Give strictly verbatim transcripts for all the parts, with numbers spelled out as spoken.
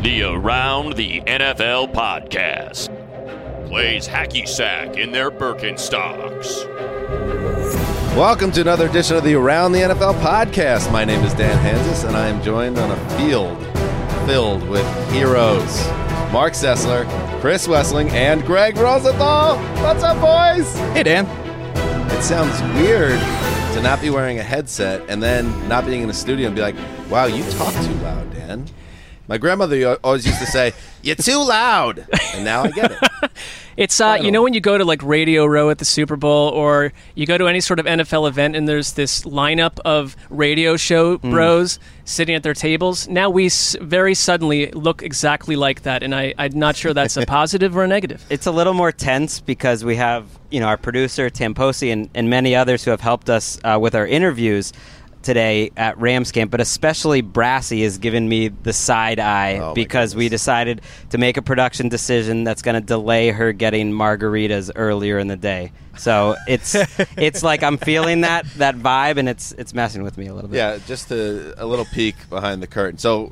The Around the N F L podcast plays hacky sack in their Birkenstocks. Welcome to another edition of the Around the N F L podcast. My name is Dan Hansis, and I am joined on a field filled with heroes. Mark Sessler, Chris Wessling, and Greg Rosenthal. What's up, boys? Hey, Dan. It sounds weird to not be wearing a headset and then not being in the studio and be like, wow, you talk too loud, Dan. My grandmother always used to say, you're too loud. And now I get it. It's, uh, you know, when you go to like Radio Row at the Super Bowl or you go to any sort of N F L event and there's this lineup of radio show mm. bros sitting at their tables. Now we s- very suddenly look exactly like that. And I, I'm not sure that's a positive or a negative. It's a little more tense because we have, you know, our producer, Tim Posey, and, and many others who have helped us uh, with our interviews today at Rams camp, but especially Brassy has given me the side eye oh because we decided to make a production decision that's going to delay her getting margaritas earlier in the day. So it's it's like I'm feeling that that vibe, and it's it's messing with me a little bit. Yeah, just a, a little peek behind the curtain. So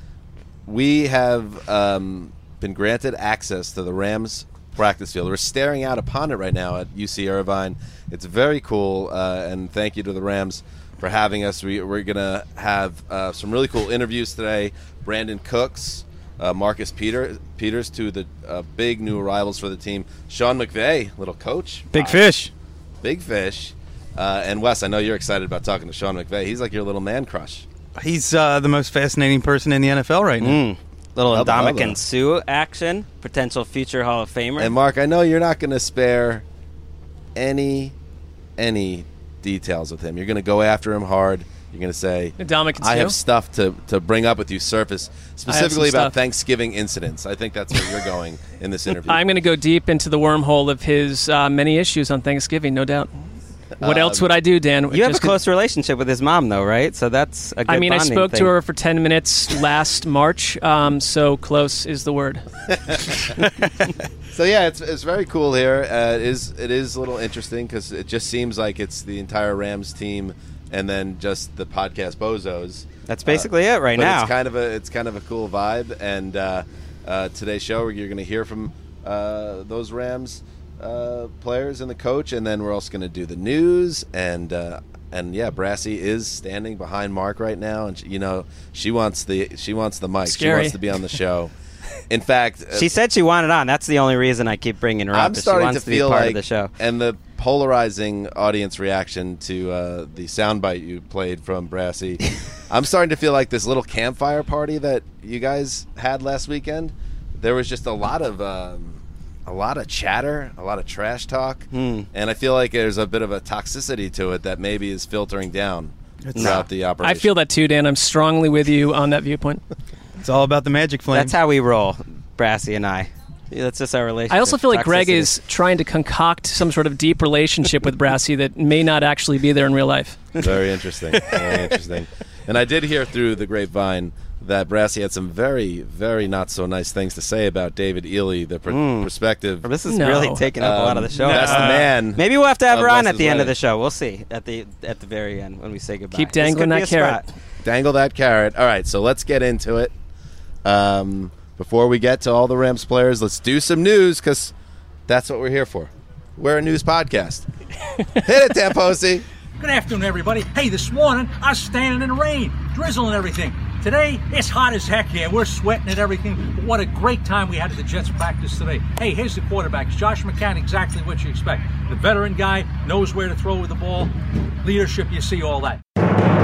we have um, been granted access to the Rams practice field. We're staring out upon it right now at U C Irvine. It's very cool, uh, and thank you to the Rams for having us. We, we're going to have uh, some really cool interviews today. Brandon Cooks, uh, Marcus Peter, Peters, two of the uh, big new arrivals for the team. Sean McVay, little coach. Big wow. fish. Big fish. Uh, and Wes, I know you're excited about talking to Sean McVay. He's like your little man crush. He's uh, the most fascinating person in the N F L right now. Mm. Little Ndamukong Suh action, potential future Hall of Famer. And Mark, I know you're not going to spare any, any details with him. You're going to go after him hard. You're going to say, I have stuff to, to bring up with you, Surface, specifically about stuff. Thanksgiving incidents. I think that's where you're going in this interview. I'm going to go deep into the wormhole of his uh, many issues on Thanksgiving, no doubt. What um, else would I do, Dan? You have a close could... relationship with his mom, though, right? So that's a good I mean, I spoke thing. to her for ten minutes last March, um, so close is the word. So, yeah, it's it's very cool here. Uh, it is it is a little interesting because it just seems like it's the entire Rams team and then just the podcast bozos. That's basically uh, it right but now. It's kind of a it's kind of a cool vibe. And uh, uh, today's show, you're going to hear from uh, those Rams uh, players and the coach, and then we're also going to do the news. And uh, and yeah, Brassy is standing behind Mark right now, and she, you know she wants the she wants the mic. Scary. She wants to be on the show. In fact, she said she wanted on. That's the only reason I keep bringing her up. I'm starting she wants to, to feel be part like, of the show. And the polarizing audience reaction to uh, the soundbite you played from Brassy, I'm starting to feel like this little campfire party that you guys had last weekend. There was just a lot of um, a lot of chatter, a lot of trash talk, hmm. and I feel like there's a bit of a toxicity to it that maybe is filtering down it's throughout not. the operation. I feel that too, Dan. I'm strongly with you on that viewpoint. It's all about the magic flame. That's how we roll, Brassy and I. Yeah, that's just our relationship. I also feel like Toxicity. Greg is trying to concoct some sort of deep relationship with Brassy that may not actually be there in real life. Very interesting. Very interesting. And I did hear through the grapevine that Brassy had some very, very not so nice things to say about David Ely, the pr- mm. prospective. This is no. really taking up um, a lot of the show. Best uh, man. Maybe we'll have to have her on at the way. end of the show. We'll see at the at the very end when we say goodbye. Keep dangling that carrot. Spot. Dangle that carrot. All right, so let's get into it. Um, before we get to all the Rams players, let's do some news because that's what we're here for. We're a news podcast. Hit it, Dan Posey. Good afternoon, everybody. Hey, this morning, I was standing in the rain, drizzling and everything. Today, it's hot as heck here. We're sweating and everything. But what a great time we had at the Jets practice today. Hey, here's the quarterback. It's Josh McCown, exactly what you expect. The veteran guy, knows where to throw with the ball. Leadership, you see all that.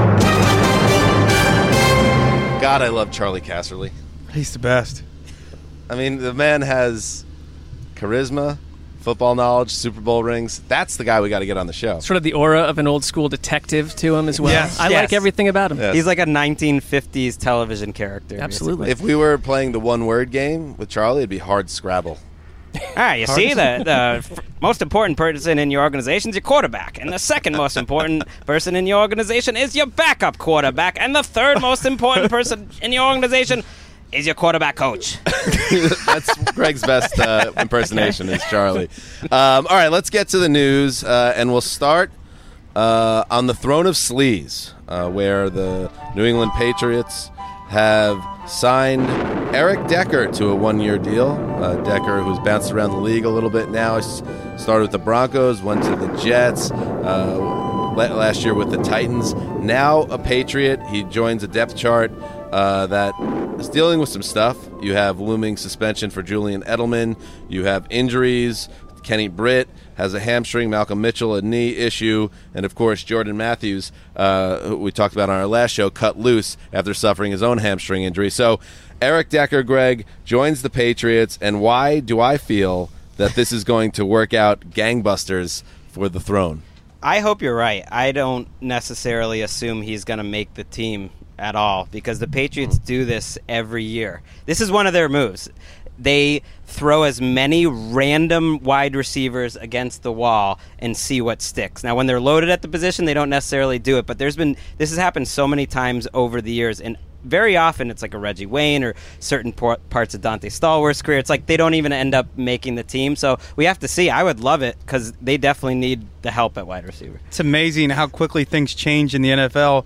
God, I love Charlie Casserly. He's the best. I mean, the man has charisma, football knowledge, Super Bowl rings. That's the guy we got to get on the show. Sort of the aura of an old school detective to him as well. Yes. I Yes. like everything about him. Yes. He's like a nineteen fifties television character. Absolutely. If we were playing the one-word game with Charlie, it'd be hard Scrabble. All right, you see, the, the f- most important person in your organization is your quarterback. And the second most important person in your organization is your backup quarterback. And the third most important person in your organization is your quarterback coach. That's Greg's best uh, impersonation is Charlie. Um, all right, let's get to the news. Uh, and we'll start uh, on the throne of sleaze, uh, where the New England Patriots have signed Eric Decker to a one-year deal. Uh, Decker, who's bounced around the league a little bit now, started with the Broncos, went to the Jets, uh, last year with the Titans. Now a Patriot. He joins a depth chart uh, that is dealing with some stuff. You have looming suspension for Julian Edelman. You have injuries. Kenny Britt has a hamstring, Malcolm Mitchell a knee issue, and of course Jordan Matthews, uh, who we talked about on our last show, cut loose after suffering his own hamstring injury. So Eric Decker, Greg, joins the Patriots, and why do I feel that this is going to work out gangbusters for the throne? I hope you're right. I don't necessarily assume he's going to make the team at all because the Patriots do this every year. This is one of their moves. They throw as many random wide receivers against the wall and see what sticks. Now, when they're loaded at the position, they don't necessarily do it, but there's been this has happened so many times over the years, and very often it's like a Reggie Wayne or certain por- parts of Dante Stallworth's career. It's like they don't even end up making the team. So we have to see. I would love it because they definitely need the help at wide receiver. It's amazing how quickly things change in the N F L.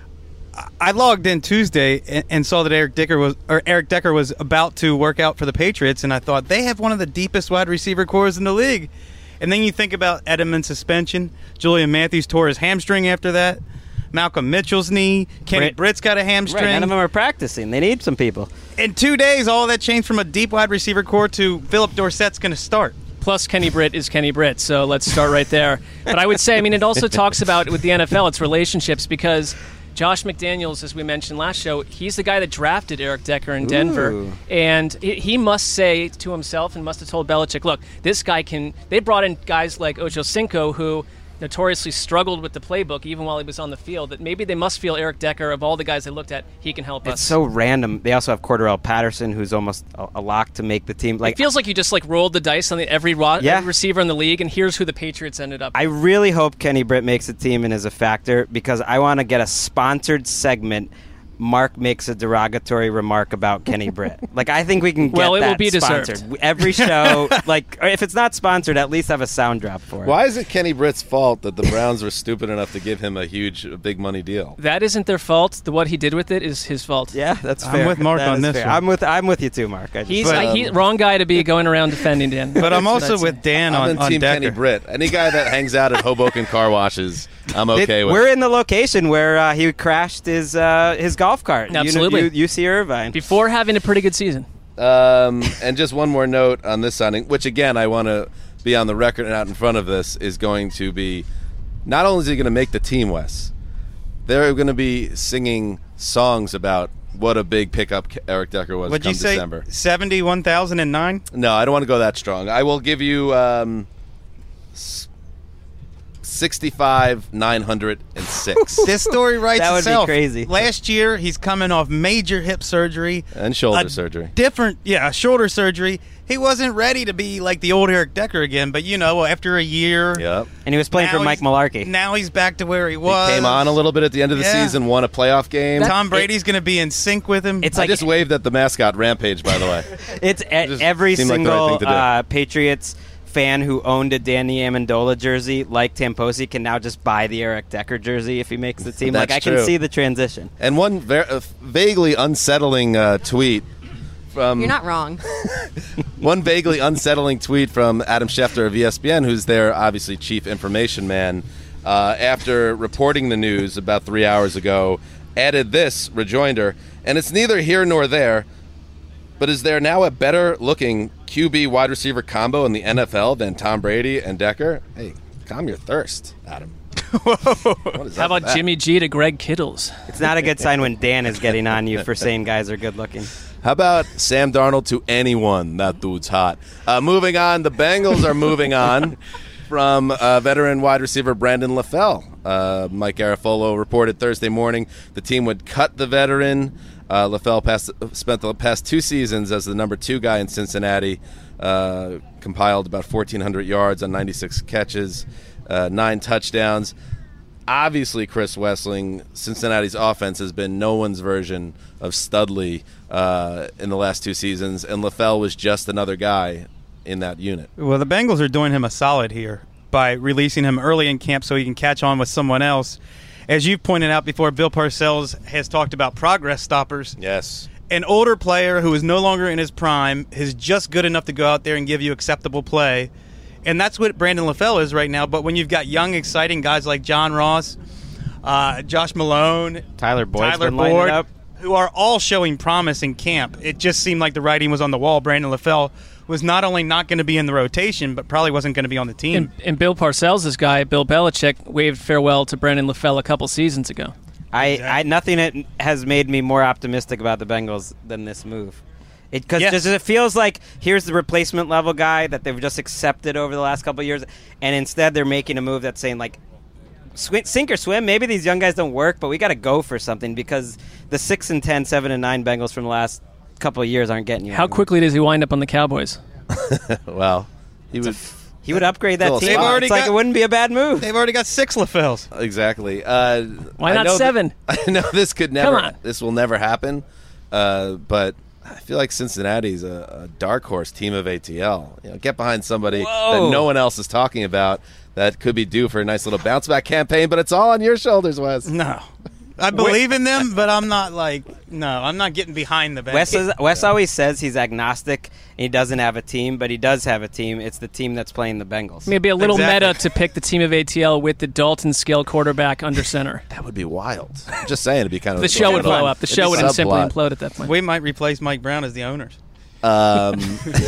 I logged in Tuesday and, and saw that Eric Decker was or Eric Decker was about to work out for the Patriots, and I thought they have one of the deepest wide receiver cores in the league. And then you think about Edelman's suspension. Julian Matthews tore his hamstring after that. Malcolm Mitchell's knee. Kenny Britt. Britt's got a hamstring. Right, none of them are practicing. They need some people. In two days, all that changed from a deep wide receiver core to Philip Dorsett's going to start. Plus, Kenny Britt is Kenny Britt, so let's start right there. But I would say, I mean, it also talks about, with the N F L, its relationships, because Josh McDaniels, as we mentioned last show, he's the guy that drafted Eric Decker in Denver. Ooh. And he must say to himself and must have told Belichick, look, this guy can – they brought in guys like Ocho Cinco who – notoriously struggled with the playbook even while he was on the field, that maybe they must feel Eric Decker, of all the guys they looked at, he can help us. It's so random. They also have Cordarrelle Patterson, who's almost a, a lock to make the team. Like, it feels like you just like rolled the dice on the, every, ro- Yeah. every receiver in the league, and here's who the Patriots ended up. I really hope Kenny Britt makes the team and is a factor because I want to get a sponsored segment. Mark makes a derogatory remark about Kenny Britt. Like, I think we can get Well, it that will be sponsored. deserved. Every show, like, or if it's not sponsored, at least have a sound drop for it. Why is it Kenny Britt's fault that the Browns were stupid enough to give him a huge, big money deal? That isn't their fault. The, what he did with it is his fault. Yeah, that's I'm fair. with Mark That on is this fair. one. I'm with I'm with you too, Mark. I just, He's But, uh, um, he, wrong guy to be going around defending Dan. But I'm That's also what I'd with say. Dan I'm on, in on Team Decker. Kenny Britt. Any guy that hangs out at Hoboken car washes, I'm okay It- with. we're in the location where uh, he crashed his uh, his golf cart. Absolutely. U- U- U C Irvine. Before having a pretty good season. Um, and just one more note on this signing, which again I want to be on the record and out in front of this, is going to be not only is he going to make the team, Wes, they're going to be singing songs about what a big pickup Eric Decker was What'd come you say? December. seventy-one thousand nine? No, I don't want to go that strong. I will give you um, s- sixty-five nine hundred six This story writes That would be itself. crazy. Last year, he's coming off major hip surgery. and shoulder a surgery. Different, yeah, shoulder surgery. He wasn't ready to be like the old Eric Decker again, but you know, after a year, Yep. And he was playing now for Mike he's- Mularkey. Now he's back to where he He was. came on a little bit at the end of the Yeah. season, won a playoff game. Tom Brady's going to be in sync with him. It's I like just waved at the mascot Rampage, by the way. It's e- just every seemed like the right single thing to do. uh, Patriots fan who owned a Danny Amendola jersey, like Tamposi, can now just buy the Eric Decker jersey if he makes the team. like That's I can true. see the transition. And one ver- uh, vaguely unsettling uh, tweet from You're not wrong. one vaguely unsettling tweet from Adam Schefter of E S P N, who's their obviously chief information man, uh, after reporting the news about three hours ago, added this rejoinder, and it's neither here nor there, but is there now a better-looking Q B wide receiver combo in the N F L than Tom Brady and Decker? Hey, calm your thirst, Adam. What is How up with about that? Jimmy G to Greg Kittles? It's not a good sign when Dan is getting on you for saying guys are good looking. How about Sam Darnold to anyone? That dude's hot. Uh, moving on, the Bengals are moving on from uh, veteran wide receiver Brandon LaFell. Uh, Mike Garafolo reported Thursday morning the team would cut the veteran. Uh, LaFell passed, spent the past two seasons as the number two guy in Cincinnati, uh, compiled about fourteen hundred yards on ninety-six catches, uh, nine touchdowns. Obviously, Chris Wessling, Cincinnati's offense has been no one's version of Studley uh, in the last two seasons, and LaFell was just another guy in that unit. Well, the Bengals are doing him a solid here by releasing him early in camp so he can catch on with someone else. as you've pointed out before, Bill Parcells has talked about progress stoppers. Yes. An older player who is no longer in his prime is just good enough to go out there and give you acceptable play. And that's what Brandon LaFell is right now. But when you've got young, exciting guys like John Ross, uh, Josh Malone, Tyler Boyd's Tyler been lighting Boyd, it up. who are all showing promise in camp, it just seemed like the writing was on the wall. Brandon LaFell was not only not going to be in the rotation, but probably wasn't going to be on the team. And, and Bill Parcells' guy, Bill Belichick, waved farewell to Brandon LaFell a couple seasons ago. I, I nothing that has made me more optimistic about the Bengals than this move. It because Yes. it feels like here's the replacement level guy that they've just accepted over the last couple of years, and instead they're making a move that's saying like, sw- sink or swim. Maybe these young guys don't work, but we got to go for something because the six and ten, seven and nine Bengals from the last couple of years aren't getting you. How anywhere. quickly does he wind up on the Cowboys? Well, he would He would upgrade that Little team. spot. They've already It's like got- it wouldn't be a bad move. They've already got six LaFells. exactly. Uh, Why I not know th- seven? I know this could never. on. This will never happen. Uh, but I feel like Cincinnati's a, a dark horse team of A T L. You know, get behind somebody Whoa. that no one else is talking about that could be due for a nice little bounce back campaign. But it's all on your shoulders, Wes. No. I believe in them, but I'm not like, no, I'm not getting behind the Bengals. Wes, is, Wes always says he's agnostic and he doesn't have a team, but he does have a team. It's the team that's playing the Bengals. Maybe a little Exactly. meta to pick the team of A T L with the Dalton scale quarterback under center. That would be wild. I'm just saying, it'd be kind of The show would blow up. The It'd show be would simply subplot. implode at that point. We might replace Mike Brown as the owners. Um,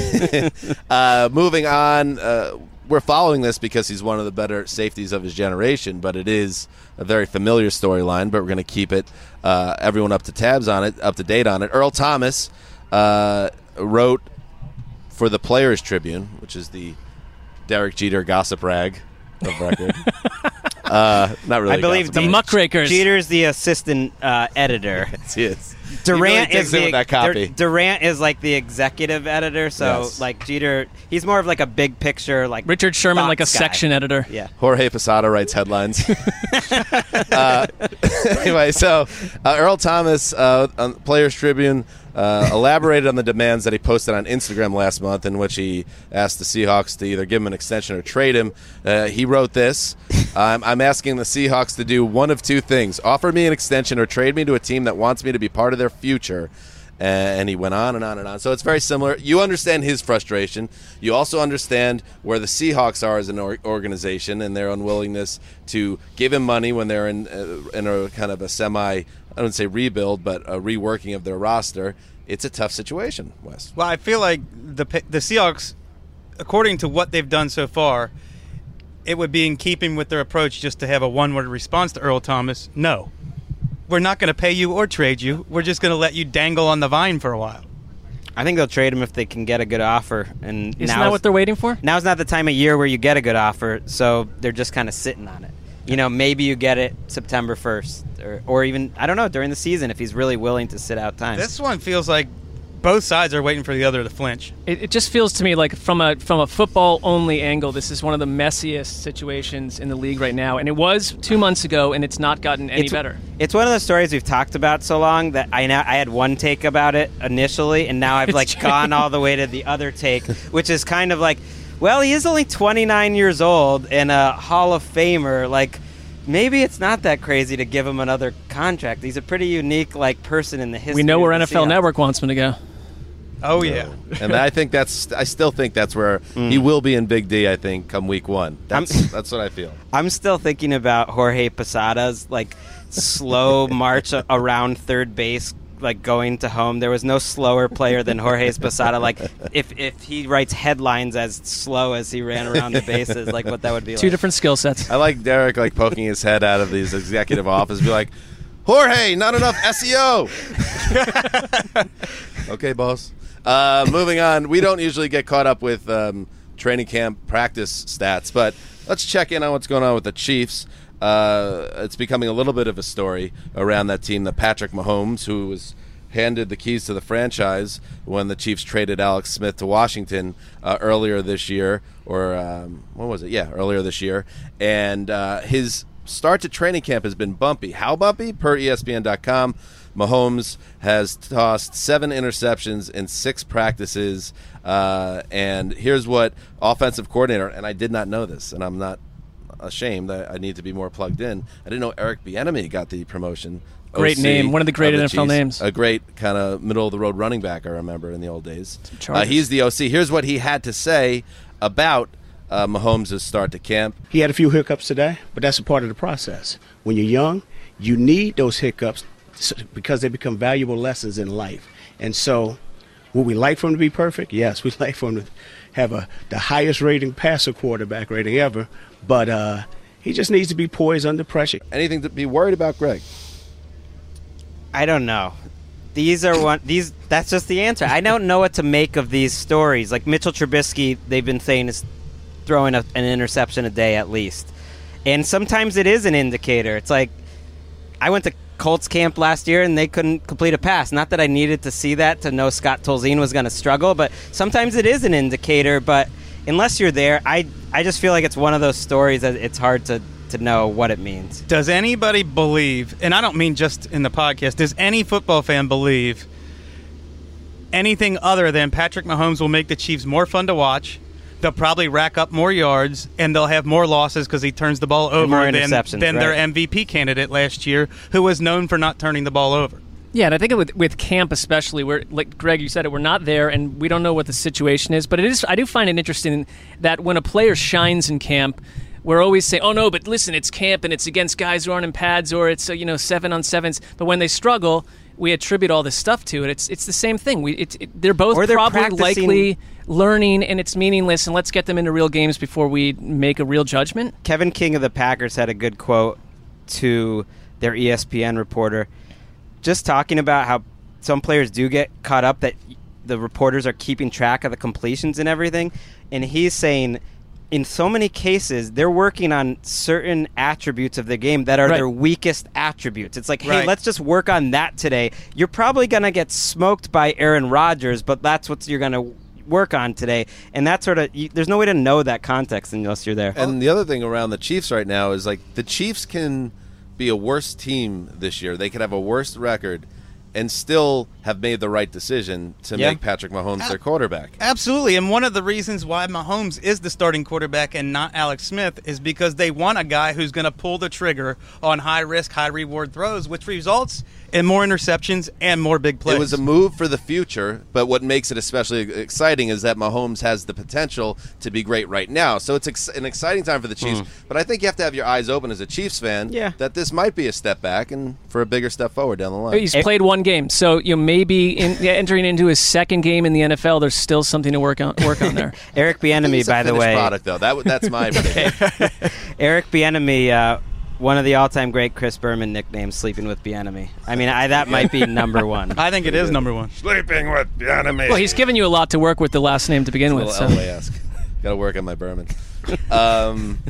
uh, moving on, uh, we're following this because he's one of the better safeties of his generation, but it is a very familiar storyline, but we're going to keep it, uh, everyone up to tabs on it, up to date on it. Earl Thomas uh, wrote for the Players Tribune, which is the Derek Jeter gossip rag of record. uh, not really I believe gossip The rag. Muckrakers. Jeter's the assistant uh, editor. Yes, he is. Durant he really is takes in the with that copy. Dur- Durant is like the executive editor, so Yes. like Jeter, he's more of like a big picture, like Richard Sherman, like a thoughts guy. section editor. Yeah. Jorge Posada writes headlines. uh, anyway, so uh, Earl Thomas, uh, on Players Tribune, uh, elaborated on the demands that he posted on Instagram last month, in which he asked the Seahawks to either give him an extension or trade him. Uh, he wrote this: um, "I'm asking the Seahawks to do one of two things: offer me an extension or trade me to a team that wants me to be part of their future." And he went on and on and on. So it's very similar. You understand his frustration. You also understand where the Seahawks are as an or- organization and their unwillingness to give him money when they're in, uh, in a kind of a semi, I don't say rebuild, but a reworking of their roster. It's a tough situation, Wes. Well, I feel like the the Seahawks, according to what they've done so far, it would be in keeping with their approach just to have a one-word response to Earl Thomas. No. We're not going to pay you or trade you. We're just going to let you dangle on the vine for a while. I think they'll trade him if they can get a good offer. And Isn't now's- that what they're waiting for? Now's not the time of year where you get a good offer, so they're just kind of sitting on it. You know, maybe you get it September first, or, or even, I don't know, during the season if he's really willing to sit out time. This one feels like both sides are waiting for the other to flinch. It, it just feels to me like from a from a football only angle, this is one of the messiest situations in the league right now, and it was two months ago, and it's not gotten any it's, better. It's one of those stories we've talked about so long that I now I had one take about it initially, and now I've It's like changed. gone all the way to the other take, which is kind of like, well, he is only twenty-nine years old and a Hall of Famer. Like, maybe it's not that crazy to give him another contract. He's a pretty unique like person in the history. We know where of the N F L Seahawks. Network wants him to go. Oh, yeah. And I think that's, I still think that's where he will be in Big D, I think, come week one. That's, I'm- that's what I feel. I'm still thinking about Jorge Posada's like slow march a- around third base, like going to home. There was no slower player than Jorge Posada. Like if if he writes headlines as slow as he ran around the bases, like what that would be Two like. different skill sets. I like Derek like poking his head out of these executive office, be like, Jorge, not enough S E O. Okay, boss. Uh, moving on, we don't usually get caught up with um, training camp practice stats, but let's check in on what's going on with the Chiefs. Uh, it's becoming a little bit of a story around that team that Patrick Mahomes, who was handed the keys to the franchise when the Chiefs traded Alex Smith to Washington uh, earlier this year, or um, when was it? Yeah, earlier this year. And uh, his start to training camp has been bumpy. How bumpy? Per E S P N dot com, Mahomes has tossed seven interceptions in six practices. Uh, and here's what offensive coordinator, and I did not know this, and I'm not ashamed. I, I need to be more plugged in. I didn't know Eric Bieniemy got the promotion. Great O C name. One of the great of the N F L Chiefs. names. A great kind of middle-of-the-road running back, I remember, in the old days. Uh, Chargers. he's the O C. Here's what he had to say about uh, Mahomes' start to camp. He had a few hiccups today, but that's a part of the process. When you're young, you need those hiccups because they become valuable lessons in life. And so, would we like for him to be perfect? Yes, we'd like for him to have a the highest rating passer quarterback rating ever, but uh, he just needs to be poised under pressure. Anything to be worried about, Greg? I don't know. These are one. These. That's just the answer. I don't know what to make of these stories. Like Mitchell Trubisky, they've been saying is throwing a, an interception a day at least, and sometimes it is an indicator. It's like I went to Colts camp last year and they couldn't complete a pass. Not that I needed to see that to know Scott Tolzien was going to struggle, but sometimes it is an indicator. But unless you're there, I I just feel like it's one of those stories that it's hard to. to know what it means. Does anybody believe, and I don't mean just in the podcast, does any football fan believe anything other than Patrick Mahomes will make the Chiefs more fun to watch, they'll probably rack up more yards, and they'll have more losses because he turns the ball over more than, interceptions, than their right. M V P candidate last year, who was known for not turning the ball over? Yeah, and I think with with camp especially, where like Greg, you said it, we're not there, and we don't know what the situation is. But it is, I do find it interesting that when a player shines in camp, we're always saying, "Oh no, but listen, it's camp and it's against guys who aren't in pads, or it's uh, you know seven on sevens." But when they struggle, we attribute all this stuff to it. It's it's the same thing. We it, it, they're both Or they're probably practicing- likely learning, and it's meaningless. And let's get them into real games before we make a real judgment. Kevin King of the Packers had a good quote to their E S P N reporter, just talking about how some players do get caught up that the reporters are keeping track of the completions and everything, and he's saying, in so many cases, they're working on certain attributes of the game that are Right. their weakest attributes. It's like, hey, Right. let's just work on that today. You're probably going to get smoked by Aaron Rodgers, but that's what you're going to work on today. And that sort of, you, there's no way to know that context unless you're there. And the other thing around the Chiefs right now is like the Chiefs can be a worse team this year. They could have a worse record and still have made the right decision to Yeah. make Patrick Mahomes their quarterback. Absolutely, and one of the reasons why Mahomes is the starting quarterback and not Alex Smith is because they want a guy who's going to pull the trigger on high-risk, high-reward throws, which results in more interceptions and more big plays. It was a move for the future, but what makes it especially exciting is that Mahomes has the potential to be great right now. So it's ex- an exciting time for the Chiefs, but I think you have to have your eyes open as a Chiefs fan Yeah. that this might be a step back and for a bigger step forward down the line. He's played one game, so you know maybe in, yeah, entering into his second game in the N F L, there's still something to work on. Work on there. Eric Bieniemy, He's a by the finished way, product, though. That, that's my prediction. Eric Bieniemy, uh, one of the all-time great Chris Berman nicknames, sleeping with Bieniemy. I mean, I, that might be number one. I think it is number one. Sleeping with the enemy. Well, he's given you a lot to work with the last name to begin a with. little So. L A-esque. Got to work on my Berman. Um,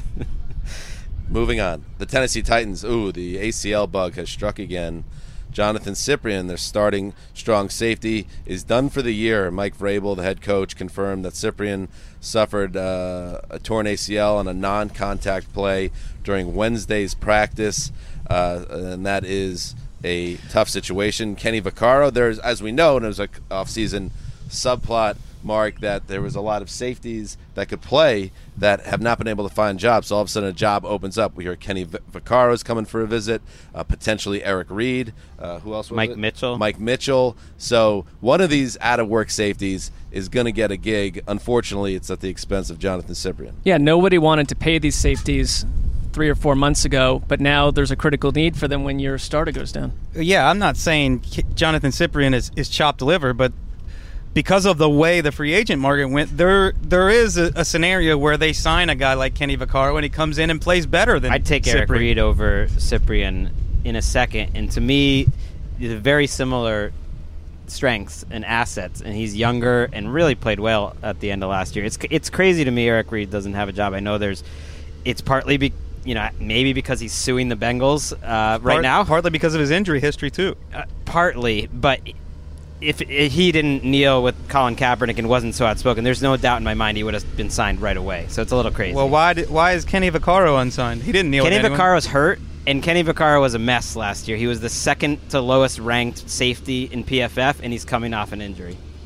moving on. The Tennessee Titans. Ooh, the A C L bug has struck again. Jonathan Cyprien, their starting strong safety, is done for the year. Mike Vrabel, the head coach, confirmed that Cyprien suffered uh, a torn A C L on a non-contact play during Wednesday's practice, uh, and that is a tough situation. Kenny Vaccaro, there's, as we know, and it was an off-season subplot, Mark, that there was a lot of safeties that could play that have not been able to find jobs. So all of a sudden a job opens up. We hear Kenny v- Vaccaro's coming for a visit, uh, potentially Eric Reed. Uh, who else was Mike it? Mitchell. Mike Mitchell. So one of these out-of-work safeties is going to get a gig. Unfortunately, it's at the expense of Jonathan Cyprien. Yeah, nobody wanted to pay these safeties three or four months ago, but now there's a critical need for them when your starter goes down. Yeah, I'm not saying K- Jonathan Cyprien is, is chopped liver, but because of the way the free agent market went, there there is a, a scenario where they sign a guy like Kenny Vaccaro and he comes in and plays better than I'd take Eric Cyprien. Reed over Cyprien in a second. And to me, they're very similar strengths and assets. And he's younger and really played well at the end of last year. It's it's crazy to me Eric Reed doesn't have a job. I know there's – it's partly be, you know, maybe because he's suing the Bengals uh, right Part- now. Partly because of his injury history, too. Uh, partly, but if, if he didn't kneel with Colin Kaepernick and wasn't so outspoken, there's no doubt in my mind he would have been signed right away. So it's a little crazy. Well, why did, why is Kenny Vaccaro unsigned? He didn't kneel Kenny with anyone. Vaccaro's hurt, and Kenny Vaccaro was a mess last year. He was the second to lowest ranked safety in P F F, and he's coming off an injury.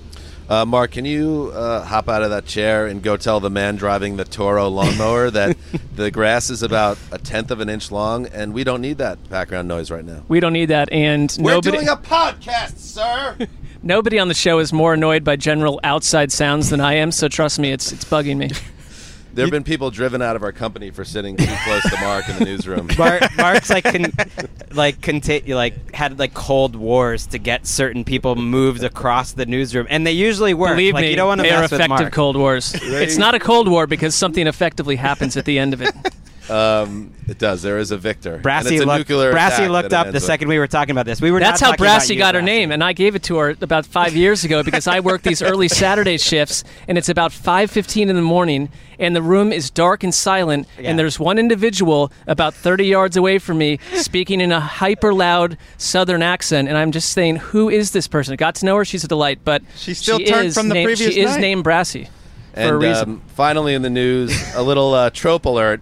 Uh, Mark, can you uh, hop out of that chair and go tell the man driving the Toro lawnmower that the grass is about a tenth of an inch long, and we don't need that background noise right now? We don't need that, and We're nobody, doing a podcast, sir! nobody on the show is more annoyed by general outside sounds than I am, so trust me, it's it's bugging me. There have been people driven out of our company for sitting too close to Mark in the newsroom. Mark, Mark's like con- like conti- like had like cold wars to get certain people moved across the newsroom, and they usually work. Believe like, me, you don't want to they are mess with effective Mark. cold wars. It's not a cold war because something effectively happens at the end of it. Um, it does. There is a victor. and Brassy it's a looked, nuclear Brassy attack looked that it up the ends second we were talking about this. We were That's not how talking about Brassy you, got her Brassy. name, and I gave it to her about five years ago because I work these early Saturday shifts, and it's about five fifteen in the morning, and the room is dark and silent, Yeah. and there's one individual about thirty yards away from me speaking in a hyper-loud Southern accent, and I'm just saying, who is this person? Got to know her. She's a delight, but She's still she turned is from the named, previous She is night. named Brassy for a And reason. um, finally in the news, a little uh, trope alert.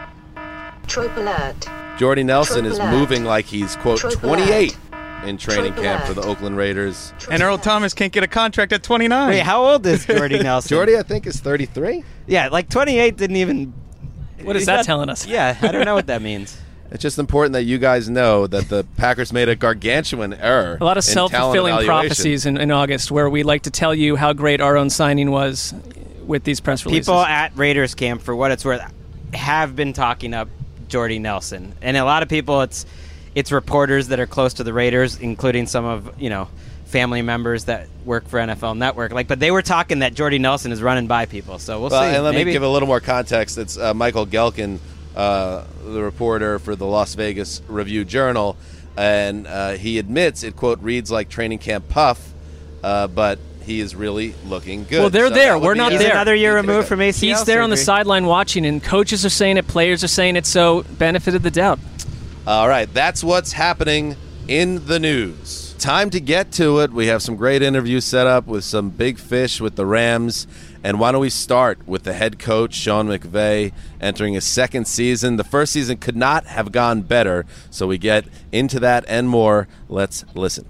Trope alert. Jordy Nelson Trope is alert. moving like he's, quote, Trope twenty-eight in training Trope camp for alert. the Oakland Raiders. And Earl Thomas can't get a contract at twenty-nine. Wait, how old is Jordy Nelson? Jordy, I think, is thirty-three. Yeah, like twenty-eight didn't even. What is he's that not- telling us? Yeah, I don't know what that means. It's just important that you guys know that the Packers made a gargantuan error. A lot of in self-fulfilling talent evaluation. prophecies in, in August where we like to tell you how great our own signing was with these press releases. People at Raiders camp, for what it's worth, have been talking up Jordy Nelson, and a lot of people, it's it's reporters that are close to the Raiders, including some of you know family members that work for N F L Network. Like, but they were talking that Jordy Nelson is running by people, so we'll Well, see. and let Maybe. me give a little more context. It's uh, Michael Gelkin, uh, the reporter for the Las Vegas Review-Journal, and uh, he admits it, quote, reads like training camp puff, uh, but he is really looking good. Well, they're So there. that would We're be not a- He's there. another year removed from A C L He's there on the surgery. sideline watching, and coaches are saying it, players are saying it, so benefit of the doubt. All right, that's what's happening in the news. Time to get to it. We have some great interviews set up with some big fish with the Rams. And why don't we start with the head coach, Sean McVay, entering his second season. The first season could not have gone better, so we get into that and more. Let's listen.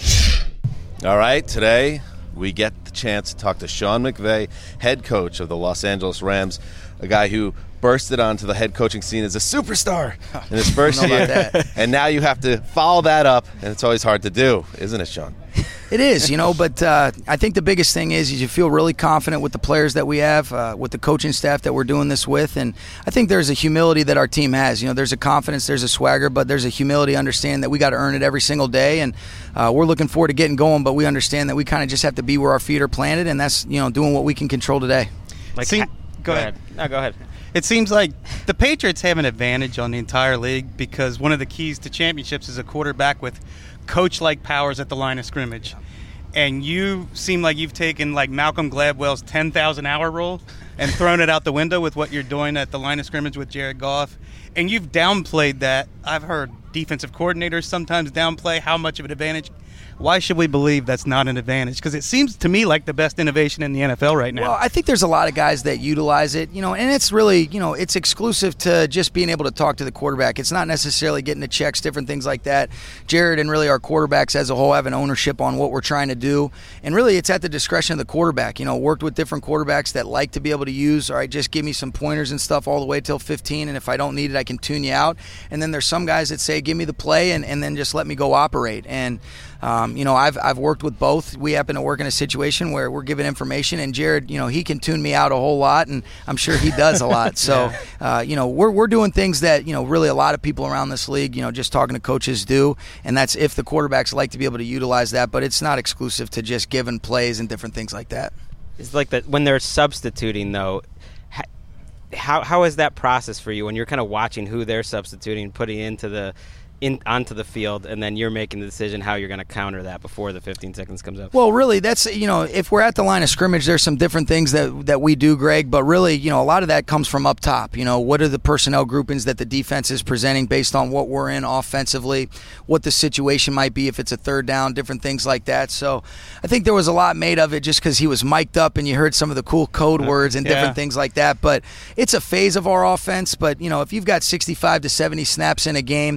All right, today we get the chance to talk to Sean McVay, head coach of the Los Angeles Rams, a guy who bursted onto the head coaching scene as a superstar in his first I don't know year. about that. And now you have to follow that up, and it's always hard to do, isn't it, Sean? It is, you know, but uh, I think the biggest thing is, is you feel really confident with the players that we have, uh, with the coaching staff that we're doing this with, and I think there's a humility that our team has. You know, there's a confidence, there's a swagger, but there's a humility, understand that we got to earn it every single day, and uh, we're looking forward to getting going, but we understand that we kind of just have to be where our feet are planted, and that's, you know, doing what we can control today. Like, See- ha- go ahead. No, go ahead. It seems like the Patriots have an advantage on the entire league because one of the keys to championships is a quarterback with coach-like powers at the line of scrimmage. And you seem like you've taken like Malcolm Gladwell's ten thousand hour rule and thrown it out the window with what you're doing at the line of scrimmage with Jared Goff. And you've downplayed that. I've heard defensive coordinators sometimes downplay how much of an advantage. Why should we believe that's not an advantage? Because it seems to me like the best innovation in the N F L right now. Well, I think there's a lot of guys that utilize it, you know, and it's really, you know, it's exclusive to just being able to talk to the quarterback. It's not necessarily getting the checks, different things like that. Jared and really our quarterbacks as a whole have an ownership on what we're trying to do, and really it's at the discretion of the quarterback. You know, worked with different quarterbacks that like to be able to use, all right, just give me some pointers and stuff all the way till fifteen, and if I don't need it, I can tune you out. And then there's some guys that say, give me the play and, and then just let me go operate. And Um, you know, I've I've worked with both. We happen to work in a situation where we're given information, and Jared, you know, he can tune me out a whole lot, and I'm sure he does a lot. So, uh, you know, we're we're doing things that, you know, really a lot of people around this league, you know, just talking to coaches do, and that's if the quarterbacks like to be able to utilize that. But it's not exclusive to just giving plays and different things like that. It's like that when they're substituting, though. ha- How how is that process for you when you're kind of watching who they're substituting, putting into the in onto the field, and then you're making the decision how you're going to counter that before the fifteen seconds comes up? Well, really, that's, you know, if we're at the line of scrimmage, there's some different things that that we do, Greg, but really, you know, a lot of that comes from up top. You know, what are the personnel groupings that the defense is presenting based on what we're in offensively, what the situation might be if it's a third down, different things like that. So I think there was a lot made of it just because he was mic'd up and you heard some of the cool code words and different Yeah. things like that. But it's a phase of our offense. But, you know, if you've got sixty-five to seventy snaps in a game, we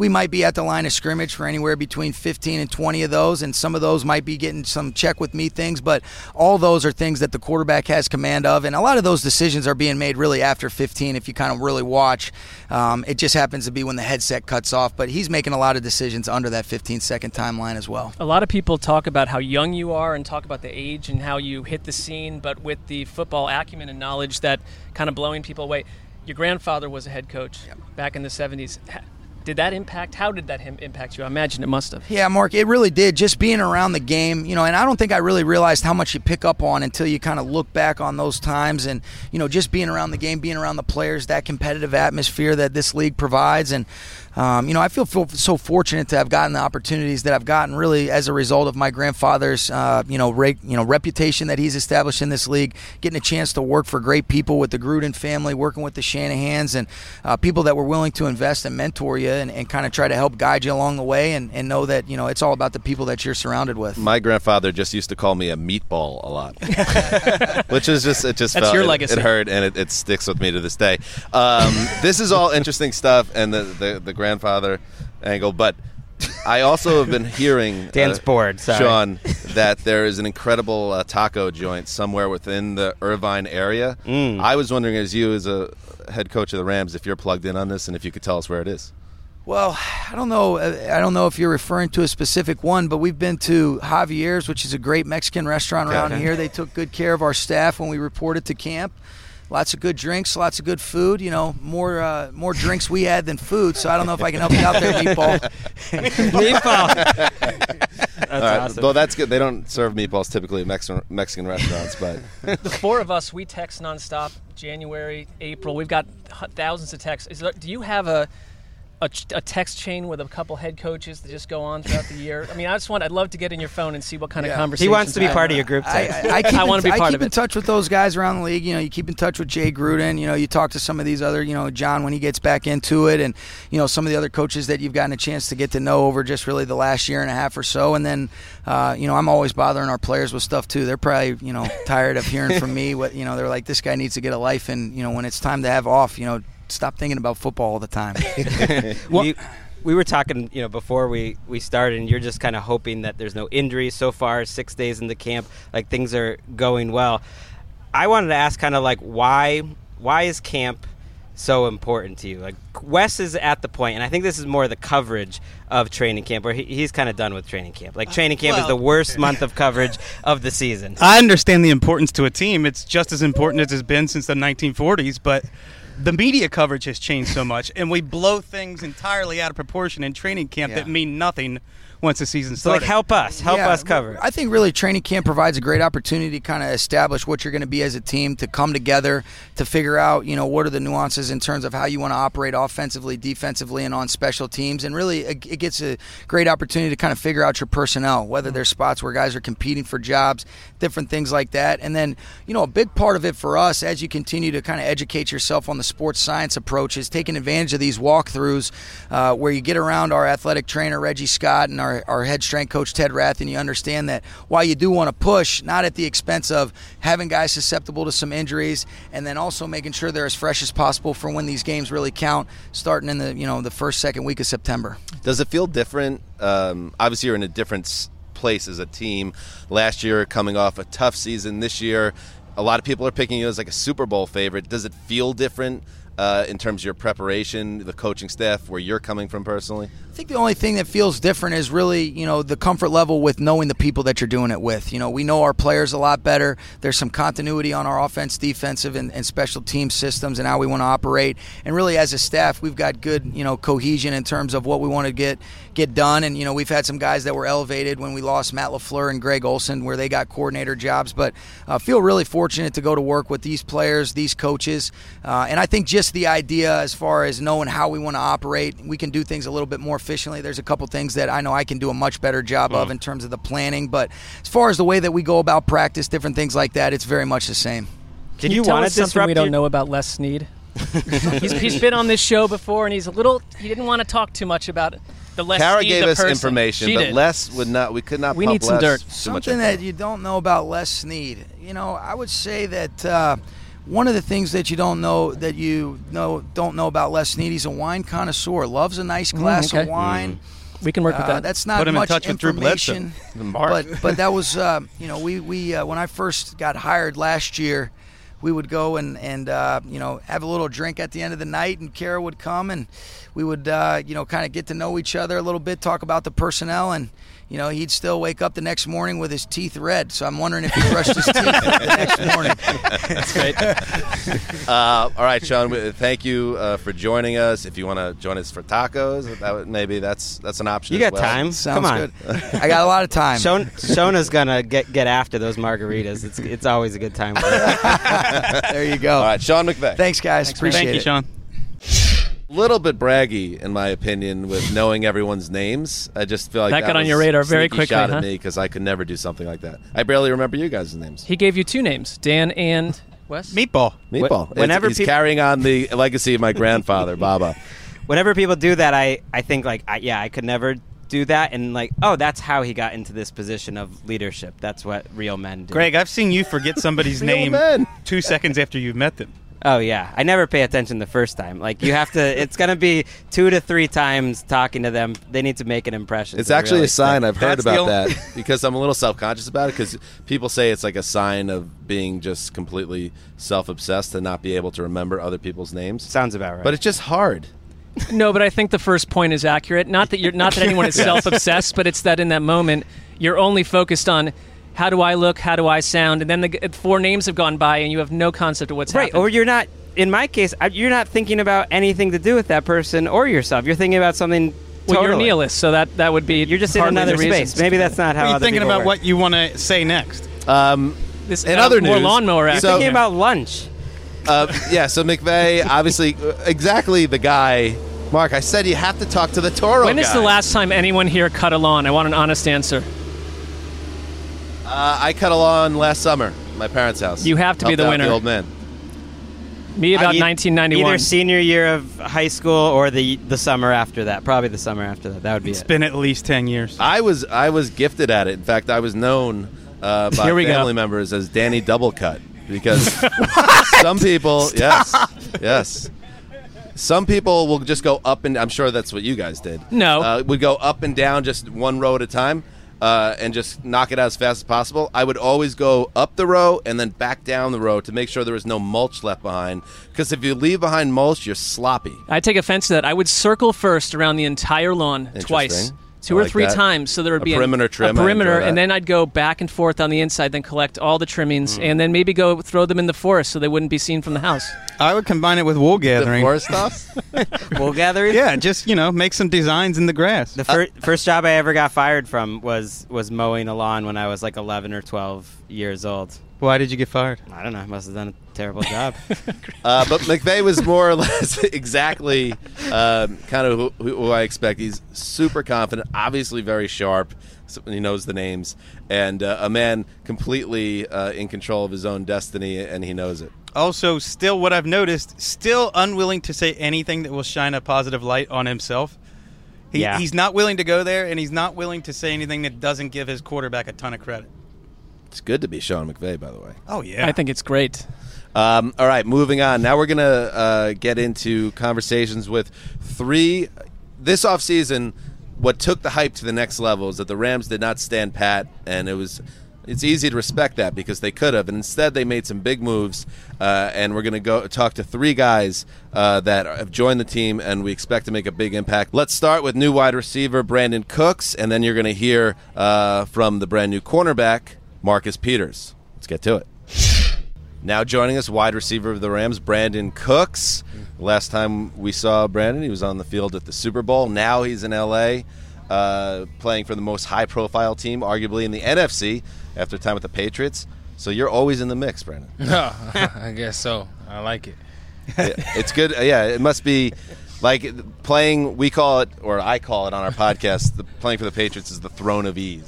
we might be at the line of scrimmage for anywhere between fifteen and twenty of those, and some of those might be getting some check with me things, but all those are things that the quarterback has command of, and a lot of those decisions are being made really after fifteen if you kind of really watch. Um, it just happens to be when the headset cuts off, but he's making a lot of decisions under that fifteen-second timeline as well. A lot of people talk about how young you are and talk about the age and how you hit the scene, but with the football acumen and knowledge that kind of blowing people away. Your grandfather was a head coach yep. back in the seventies. Did that impact? How did that impact you? I imagine it must have. Yeah, Mark, it really did. Just being around the game, you know, and I don't think I really realized how much you pick up on until you kind of look back on those times, and, you know, just being around the game, being around the players, that competitive atmosphere that this league provides. And, um, you know, I feel, feel so fortunate to have gotten the opportunities that I've gotten really as a result of my grandfather's, uh, you know, re- you know, reputation that he's established in this league, getting a chance to work for great people with the Gruden family, working with the Shanahans, and uh, people that were willing to invest and mentor you and, and kind of try to help guide you along the way, and, and know that, you know, it's all about the people that you're surrounded with. My grandfather just used to call me a meatball a lot, which is just, it just That's felt, your it, legacy. it hurt, and it, it sticks with me to this day. Um, this is all interesting stuff, and the, the, the grandfather angle, but I also have been hearing, Dan's uh, bored, sorry. Sean, that there is an incredible uh, taco joint somewhere within the Irvine area. Mm. I was wondering, as you as a head coach of the Rams, if you're plugged in on this, and if you could tell us where it is. Well, I don't know. I don't know if you're referring to a specific one, but we've been to Javier's, which is a great Mexican restaurant around okay. here. They took good care of our staff when we reported to camp. Lots of good drinks, lots of good food. You know, more uh, more drinks we had than food. So I don't know if I can help you out there, Meatball. Meatball. That's All right. awesome. Well, that's good. They don't serve meatballs typically at Mexican Mexican restaurants, but The four of us, we text nonstop. January, April, we've got thousands of texts. Is there, do you have a A, a text chain with a couple head coaches that just go on throughout the year? I mean, I just want, I'd love to get in your phone and see what kind Yeah. of conversations. He wants to be happen. part of your group I, text. I, I, keep I in- wanna be part I keep of in it. touch with those guys around the league. You know, you keep in touch with Jay Gruden. You know, you talk to some of these other, you know, John when he gets back into it, and, you know, some of the other coaches that you've gotten a chance to get to know over just really the last year and a half or so. And then, uh, you know, I'm always bothering our players with stuff too. They're probably, you know, tired of hearing from me. What, you know, they're like, this guy needs to get a life, and, you know, when it's time to have off, you know, stop thinking about football all the time. we, we were talking, you know, before we, we started, and you're just kind of hoping that there's no injuries so far, six days into camp, like things are going well. I wanted to ask kind of like why why is camp so important to you? Like, Wes is at the point, and I think this is more the coverage of training camp, where he, he's kind of done with training camp. Like, training camp well, is the worst month of coverage of the season. I understand the importance to a team. It's just as important as it's been since the nineteen forties, but the media coverage has changed so much, and we blow things entirely out of proportion in training camp Yeah. that mean nothing once the season So, like, started. help us. Help Yeah, us cover. I think really training camp provides a great opportunity to kind of establish what you're going to be as a team, to come together, to figure out, you know, what are the nuances in terms of how you want to operate offensively, defensively, and on special teams. And really, it it gets a great opportunity to kind of figure out your personnel, whether there's spots where guys are competing for jobs, different things like that. And then, you know, a big part of it for us as you continue to kind of educate yourself on the sports science approach is taking advantage of these walkthroughs uh, where you get around our athletic trainer, Reggie Scott, and our Our, our head strength coach, Ted Rath, and you understand that while you do want to push, not at the expense of having guys susceptible to some injuries, and then also making sure they're as fresh as possible for when these games really count, starting in the, you know, the first, second week of September. does it feel different? Um, obviously, you're in a different s- place as a team. Last year, coming off a tough season. This year, a lot of people are picking you as like a Super Bowl favorite. Does it feel different uh, in terms of your preparation, the coaching staff, where you're coming from personally? I think the only thing that feels different is really, you know, the comfort level with knowing the people that you're doing it with. You know, we know our players a lot better. There's some continuity on our offense, defensive, and, and special team systems and how we want to operate. And really, as a staff, we've got good, you know, cohesion in terms of what we want to get get done. And, you know, we've had some guys that were elevated when we lost Matt LaFleur and Greg Olson, where they got coordinator jobs. But I uh, feel really fortunate to go to work with these players, these coaches. Uh, and I think just the idea as far as knowing how we want to operate, we can do things a little bit more efficiently. There's a couple things that I know I can do a much better job of in terms of the planning, but as far as the way that we go about practice, different things like that, it's very much the same. Did Can you, you tell want us to something disrupt we don't your- know about Les Snead? he's, he's been on this show before, and he's a little. He didn't want to talk too much about the Les Kara Snead, gave the us person. information, She but did. Les would not. We could not. We pump need some Les dirt. too much Something info. that you don't know about Les Snead. You know, I would say that uh, one of the things that you don't know that you know don't know about Les Snead, he's a wine connoisseur. Loves a nice glass Mm, okay. of wine. Mm. We can work with Uh, that. that's not Put him in much touch with Drew Bledsoe. information, Mark. but but that was uh, you know we we uh, when I first got hired last year, we would go and and uh, you know have a little drink at the end of the night, and Kara would come and we would uh, you know kind of get to know each other a little bit, talk about the personnel, and you know he'd still wake up the next morning with his teeth red. So I'm wondering if he brushed his teeth the next morning. That's great. Uh, all right, Sean. we- Thank you uh, for joining us. If you want to join us for tacos, that would, maybe that's that's an option. You as got well. time? Sounds Come on. good. I got a lot of time. Shon- Shona's gonna get get after those margaritas. It's it's always a good time. There you go. All right, Sean McVay. Thanks, guys. Appreciate Thank you, it. Sean. Little bit braggy, in my opinion, with knowing everyone's names. I just feel like That that, got on was your radar a very sneaky quickly, shot huh? at me because I could never do something like that. I barely remember you guys' names. He gave you two names, Dan and Wes. Meatball. Meatball. Wh- whenever It's- he's peop- carrying on the legacy of my grandfather, Baba. Whenever people do that, I, I think like I, yeah, I could never do that, and like oh, that's how he got into this position of leadership. That's what real men do. Greg, I've seen you forget somebody's Real name men. two seconds after you've met them. Oh yeah, I never pay attention the first time. Like you have to. It's gonna be two to three times talking to them. They need to make an impression. It's to actually really a sign. stick. I've heard That's the about only- that because I'm a little self-conscious about it because people say it's like a sign of being just completely self-obsessed to not be able to remember other people's names. Sounds about right. But it's just hard. No, but I think the first point is accurate. Not that you're not that anyone is self-obsessed, but it's that in that moment you're only focused on how do I look, how do I sound, and then the four names have gone by and you have no concept of what's right, happened. or you're not. In my case, I- you're not thinking about anything to do with that person or yourself. You're thinking about something. Well, you're a totally. nihilist, so that, that would be. You're just in partly another the reason. space. Maybe that's not how What are you other thinking people about work. what you want to say next? Um, This, In uh, other more news, lawnmower You're action. so- thinking about lunch. uh, yeah, so McVay, obviously, uh, exactly the guy. Mark, I said you have to talk to the Toro When is guy. the last time anyone here cut a lawn? I want an honest answer. Uh, I cut a lawn last summer at my parents' house. You have to be Helped the out winner. The old man. Me about Uh, e- nineteen ninety-one. Either senior year of high school or the the summer after that. Probably the summer after that. That would be It's it. been at least ten years. I was I was gifted at it. In fact, I was known uh, by Here we go. family members as Danny Double Cut because some people, yes, yes, some people will just go up and I'm sure that's what you guys did. No. uh, would go up and down just one row at a time. Uh, and just knock it out as fast as possible. I would always go up the row and then back down the row to make sure there was no mulch left behind. Because if you leave behind mulch, you're sloppy. I take offense to that. I would circle first around the entire lawn twice, Interesting. two I or like three that. times, so there would A be perimeter an, trim, a I perimeter, enjoy that. and then I'd go back and forth on the inside, then collect all the trimmings, Hmm. and then maybe go throw them in the forest so they wouldn't be seen from the house. I would combine it with wool The gathering. forest stuff? Wool gathering. Yeah, just, you know, make some designs in the grass. The fir- first job I ever got fired from was was mowing a lawn when I was like eleven or twelve years old. Why did you get fired? I don't know. I must have done a terrible job. Uh, but McVay was more or less exactly um, kind of who, who I expect. He's super confident, obviously very sharp. So he knows the names, and uh, a man completely uh, in control of his own destiny, and he knows it. Also, still what I've noticed, still unwilling to say anything that will shine a positive light on himself. He, Yeah. He's not willing to go there, and he's not willing to say anything that doesn't give his quarterback a ton of credit. It's good to be Sean McVay, by the way. Oh, yeah. I think it's great. Um, all right, moving on. Now we're going to uh, get into conversations with three. This offseason, what took the hype to the next level is that the Rams did not stand pat, and it was it's easy to respect that because they could have. And instead, they made some big moves, uh, and we're going to go talk to three guys uh, that have joined the team, and we expect to make a big impact. Let's start with new wide receiver Brandon Cooks, and then you're going to hear uh, from the brand new cornerback, Marcus Peters. Let's get to it. Now joining us, wide receiver of the Rams, Brandon Cooks. Last time we saw Brandon, he was on the field at the Super Bowl. Now he's in L A, uh, playing for the most high-profile team, arguably in the N F C, after time with the Patriots. So you're always in the mix, Brandon. No, I guess so. I like it. Yeah, it's good. Yeah, it must be like playing, we call it, or I call it on our podcast, the, playing for the Patriots is the throne of ease.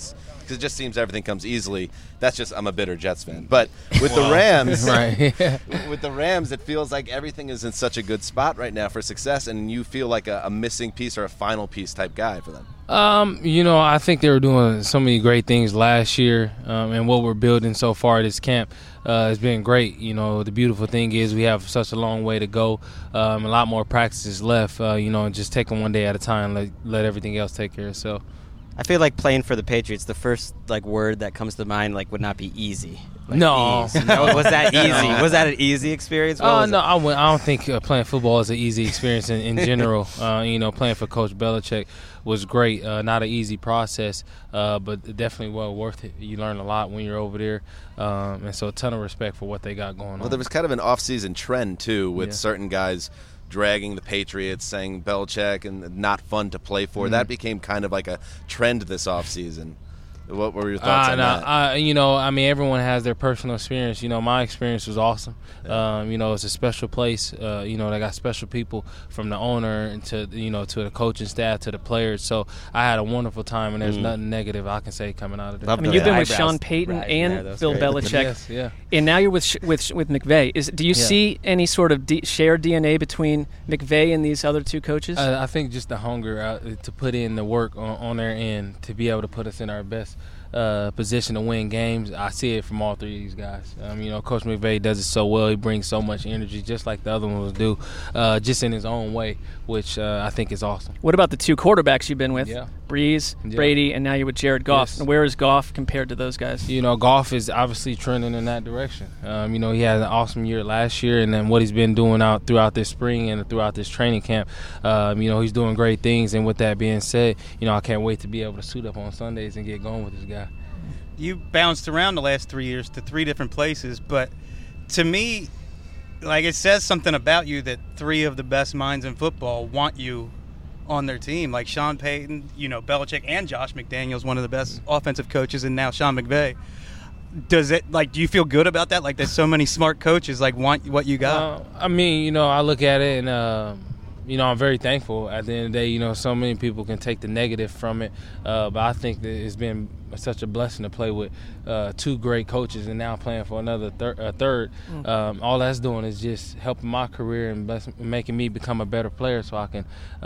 because it just seems everything comes easily. That's just I'm a bitter Jets fan. But with the Rams, right. with the Rams, it feels like everything is in such a good spot right now for success, and you feel like a, a missing piece or a final piece type guy for them. Um, you know, I think they were doing so many great things last year, um, and what we're building so far at this camp uh, has been great. You know, the beautiful thing is we have such a long way to go, um, a lot more practices left. Uh, you know, and just take them one day at a time. Let let everything else take care of itself. I feel like playing for the Patriots, the first like word that comes to mind like would not be easy. Like no. ease. no, was that easy? Was that an easy experience? Oh uh, no, I, w- I don't think uh, playing football is an easy experience in, in general. uh, you know, playing for Coach Belichick was great. Uh, not an easy process, uh, but definitely well worth it. You learn a lot when you're over there, um, and so a ton of respect for what they got going on. Well, there was kind of an off-season trend too with Yeah. certain guys dragging the Patriots, saying Belichick and not fun to play for. Mm-hmm. That became kind of like a trend this offseason. What were your thoughts uh, on no, that? Uh, you know, I mean, everyone has their personal experience. You know, my experience was awesome. Yeah. Um, you know, it's a special place. Uh, you know, they got special people from the owner to you know to the coaching staff to the players. So I had a wonderful time, and there's Mm. nothing negative I can say coming out of Love there. I mean, the you've been with eyebrows Sean Payton rising there. and That was Bill great. Belichick, Yes, yeah. and now you're with Sh- with with McVay. Is do you Yeah. see any sort of D- shared D N A between McVay and these other two coaches? Uh, I think just the hunger uh, to put in the work on, on their end to be able to put us in our best uh, position to win games. I see it from all three of these guys. Um, you know, Coach McVay does it so well. He brings so much energy, just like the other ones do, uh, just in his own way, which uh, I think is awesome. What about the two quarterbacks you've been with? Yeah. Breeze, Yeah. Brady, and now you're with Jared Goff. Yes. And where is Goff compared to those guys? You know, Goff is obviously trending in that direction. Um, you know, he had an awesome year last year, and then what he's been doing out throughout this spring and throughout this training camp, um, you know, he's doing great things. And with that being said, you know, I can't wait to be able to suit up on Sundays and get going with this guy. You bounced around the last three years to three different places, but to me, like, it says something about you that three of the best minds in football want you on their team. Like Sean Payton, you know, Belichick, and Josh McDaniels, one of the best offensive coaches, and now Sean McVay. Does it, like, do you feel good about that? Like, there's so many smart coaches, like, want what you got? Uh, I mean, you know, I look at it and, uh, you know, I'm very thankful. At the end of the day, you know, so many people can take the negative from it, uh, but I think that it's been such a blessing to play with uh, two great coaches and now playing for another thir- uh, third. Mm. Um, all that's doing is just helping my career and bless- making me become a better player so I can,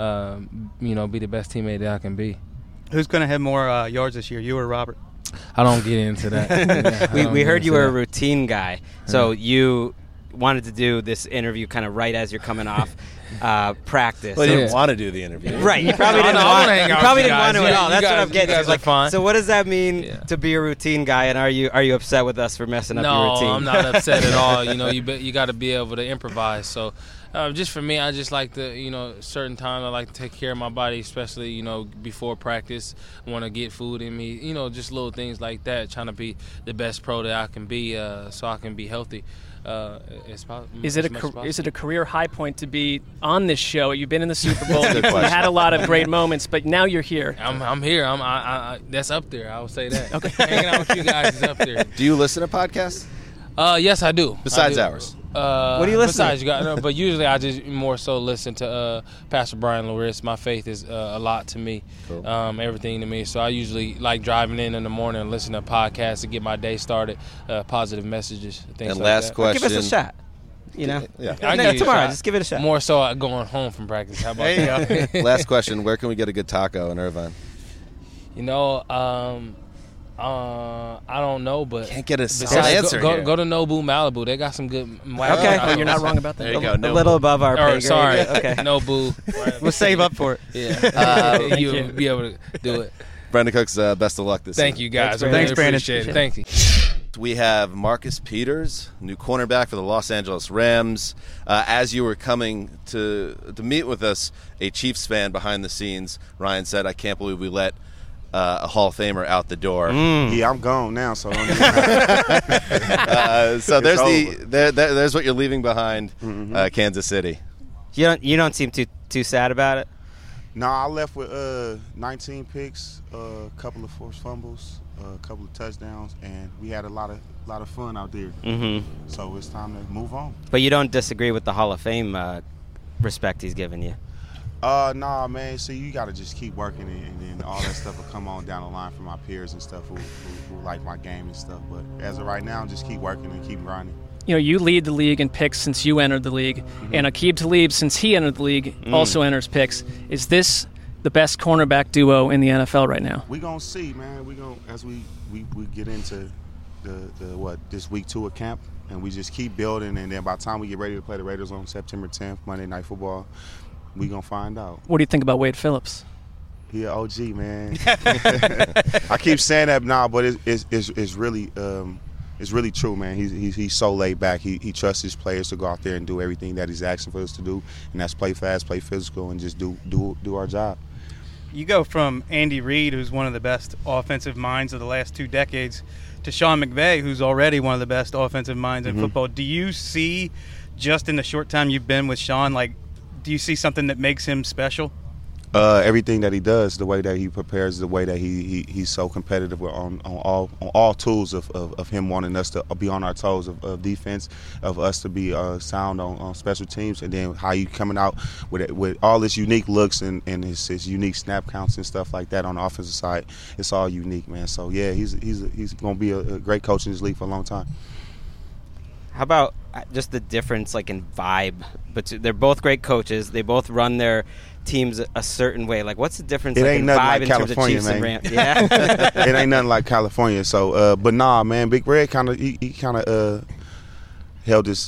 um, you know, be the best teammate that I can be. Who's going to have more uh, yards this year, you or Robert? I don't get into that. Yeah, I we don't we get heard you into were a that. routine guy, so you wanted to do this interview kind of right as you're coming off uh, practice. Well, you Yeah. didn't want to do the interview. Right, you probably No, didn't no, I want. wanna hang You out probably with you didn't want guys. to at You- all. you That's what guys- I'm getting. you at. guys Like, are fun. so, what does that mean Yeah. to be a routine guy? And are you are you upset with us for messing up no, your routine? I'm not upset at all. You know, you be, you got to be able to improvise. So, uh, just for me, I just like to, you know, certain times I like to take care of my body, especially, you know, before practice. Want to get food in me, you know, just little things like that. Trying to be the best pro that I can be, uh, so I can be healthy. Uh, as po- Is it a as much ca- as possible. is it a career high point to be on this show? You've been in the Super Bowl. Good you question. had a lot of great moments, but now you're here. I'm I'm here. I'm I, I, I that's up there. I would say that. Okay. Hanging out with you guys is up there. Do you listen to podcasts? Uh, yes, I do. Besides I do. ours? Uh, What do you listen besides to? you guys, no, but usually I just more so listen to uh, Pastor Brian Larissa. My faith is uh, a lot to me, Cool. um, everything to me. So I usually like driving in in the morning and listen to podcasts to get my day started, uh, positive messages, things And like last that. question. Give us a shot. You know, Yeah. I'll No, give you a tomorrow, shot. just give it a shot. More so uh, going home from practice. How about There you that? go. Last question. Where can we get a good taco in Irvine? You know, um, uh, I don't know, but Can't get a besides- solid answer Go, here. go, go to Nobu Malibu. They got some good. Okay. Oh, you're not wrong about that. There you a, go. a No little boo. above our pay Or, grade. sorry, Okay. Nobu. We'll save up for it. Yeah, Uh, you'll Thank you. be able to do it. Brendan Cooks, uh, best of luck this Thank season. you guys. I Brandon. really Thanks, Brandon. appreciate it. Thank you. We have Marcus Peters, new cornerback for the Los Angeles Rams. Uh, as you were coming to to meet with us, a Chiefs fan behind the scenes, Ryan said, "I can't believe we let uh, a Hall of Famer out the door." Yeah, I'm gone now, so don't even Uh, so there's the over. there, there, there's what you're leaving behind, uh, Kansas City. You don't you don't seem too too sad about it. No, I left with uh, nineteen picks, a uh, couple of forced fumbles, a couple of touchdowns, and we had a lot of lot of fun out there. Mm-hmm. So it's time to move on. But you don't disagree with the Hall of Fame uh, respect he's given you. Uh, nah, man. So you got to just keep working, and, and then all that stuff will come on down the line from my peers and stuff who, who, who like my game and stuff. But as of right now, just keep working and keep grinding. You know, you lead the league in picks since you entered the league, mm-hmm. and Aqib Talib, since he entered the league, mm. also enters picks. Is this the best cornerback duo in the N F L right now? We gonna see, man. We gonna as we, we, we get into the, the what this week two of camp, and we just keep building, and then by the time we get ready to play the Raiders on September tenth, Monday Night Football, we gonna find out. What do you think about Wade Phillips? He an O G, man. I keep saying that now, but it's it's, it's, it's really. Um, It's really true, man. He's, he's he's so laid back. He he trusts his players to go out there and do everything that he's asking for us to do, and that's play fast, play physical, and just do do do our job. You go from Andy Reid, who's one of the best offensive minds of the last two decades, to Sean McVay, who's already one of the best offensive minds in mm-hmm. football. Do you see, just in the short time you've been with Sean, like, do you see something that makes him special? Uh, everything that he does, the way that he prepares, the way that he, he he's so competitive on, on all on all tools of, of, of him wanting us to be on our toes of, of defense, of us to be uh, sound on, on special teams, and then how you coming out with it, with all his unique looks and, and his, his unique snap counts and stuff like that on the offensive side. It's all unique, man. So yeah, he's he's he's going to be a, a great coach in this league for a long time. How about just the difference, like, in vibe? But they're both great coaches. They both run their teams a certain way. Like, what's the difference? It like, ain't in nothing vibe like in California, terms of Chiefs man. and Rams? Yeah, it ain't nothing like California. So, uh, but nah, man, Big Red kind of he, he kind of uh, held his,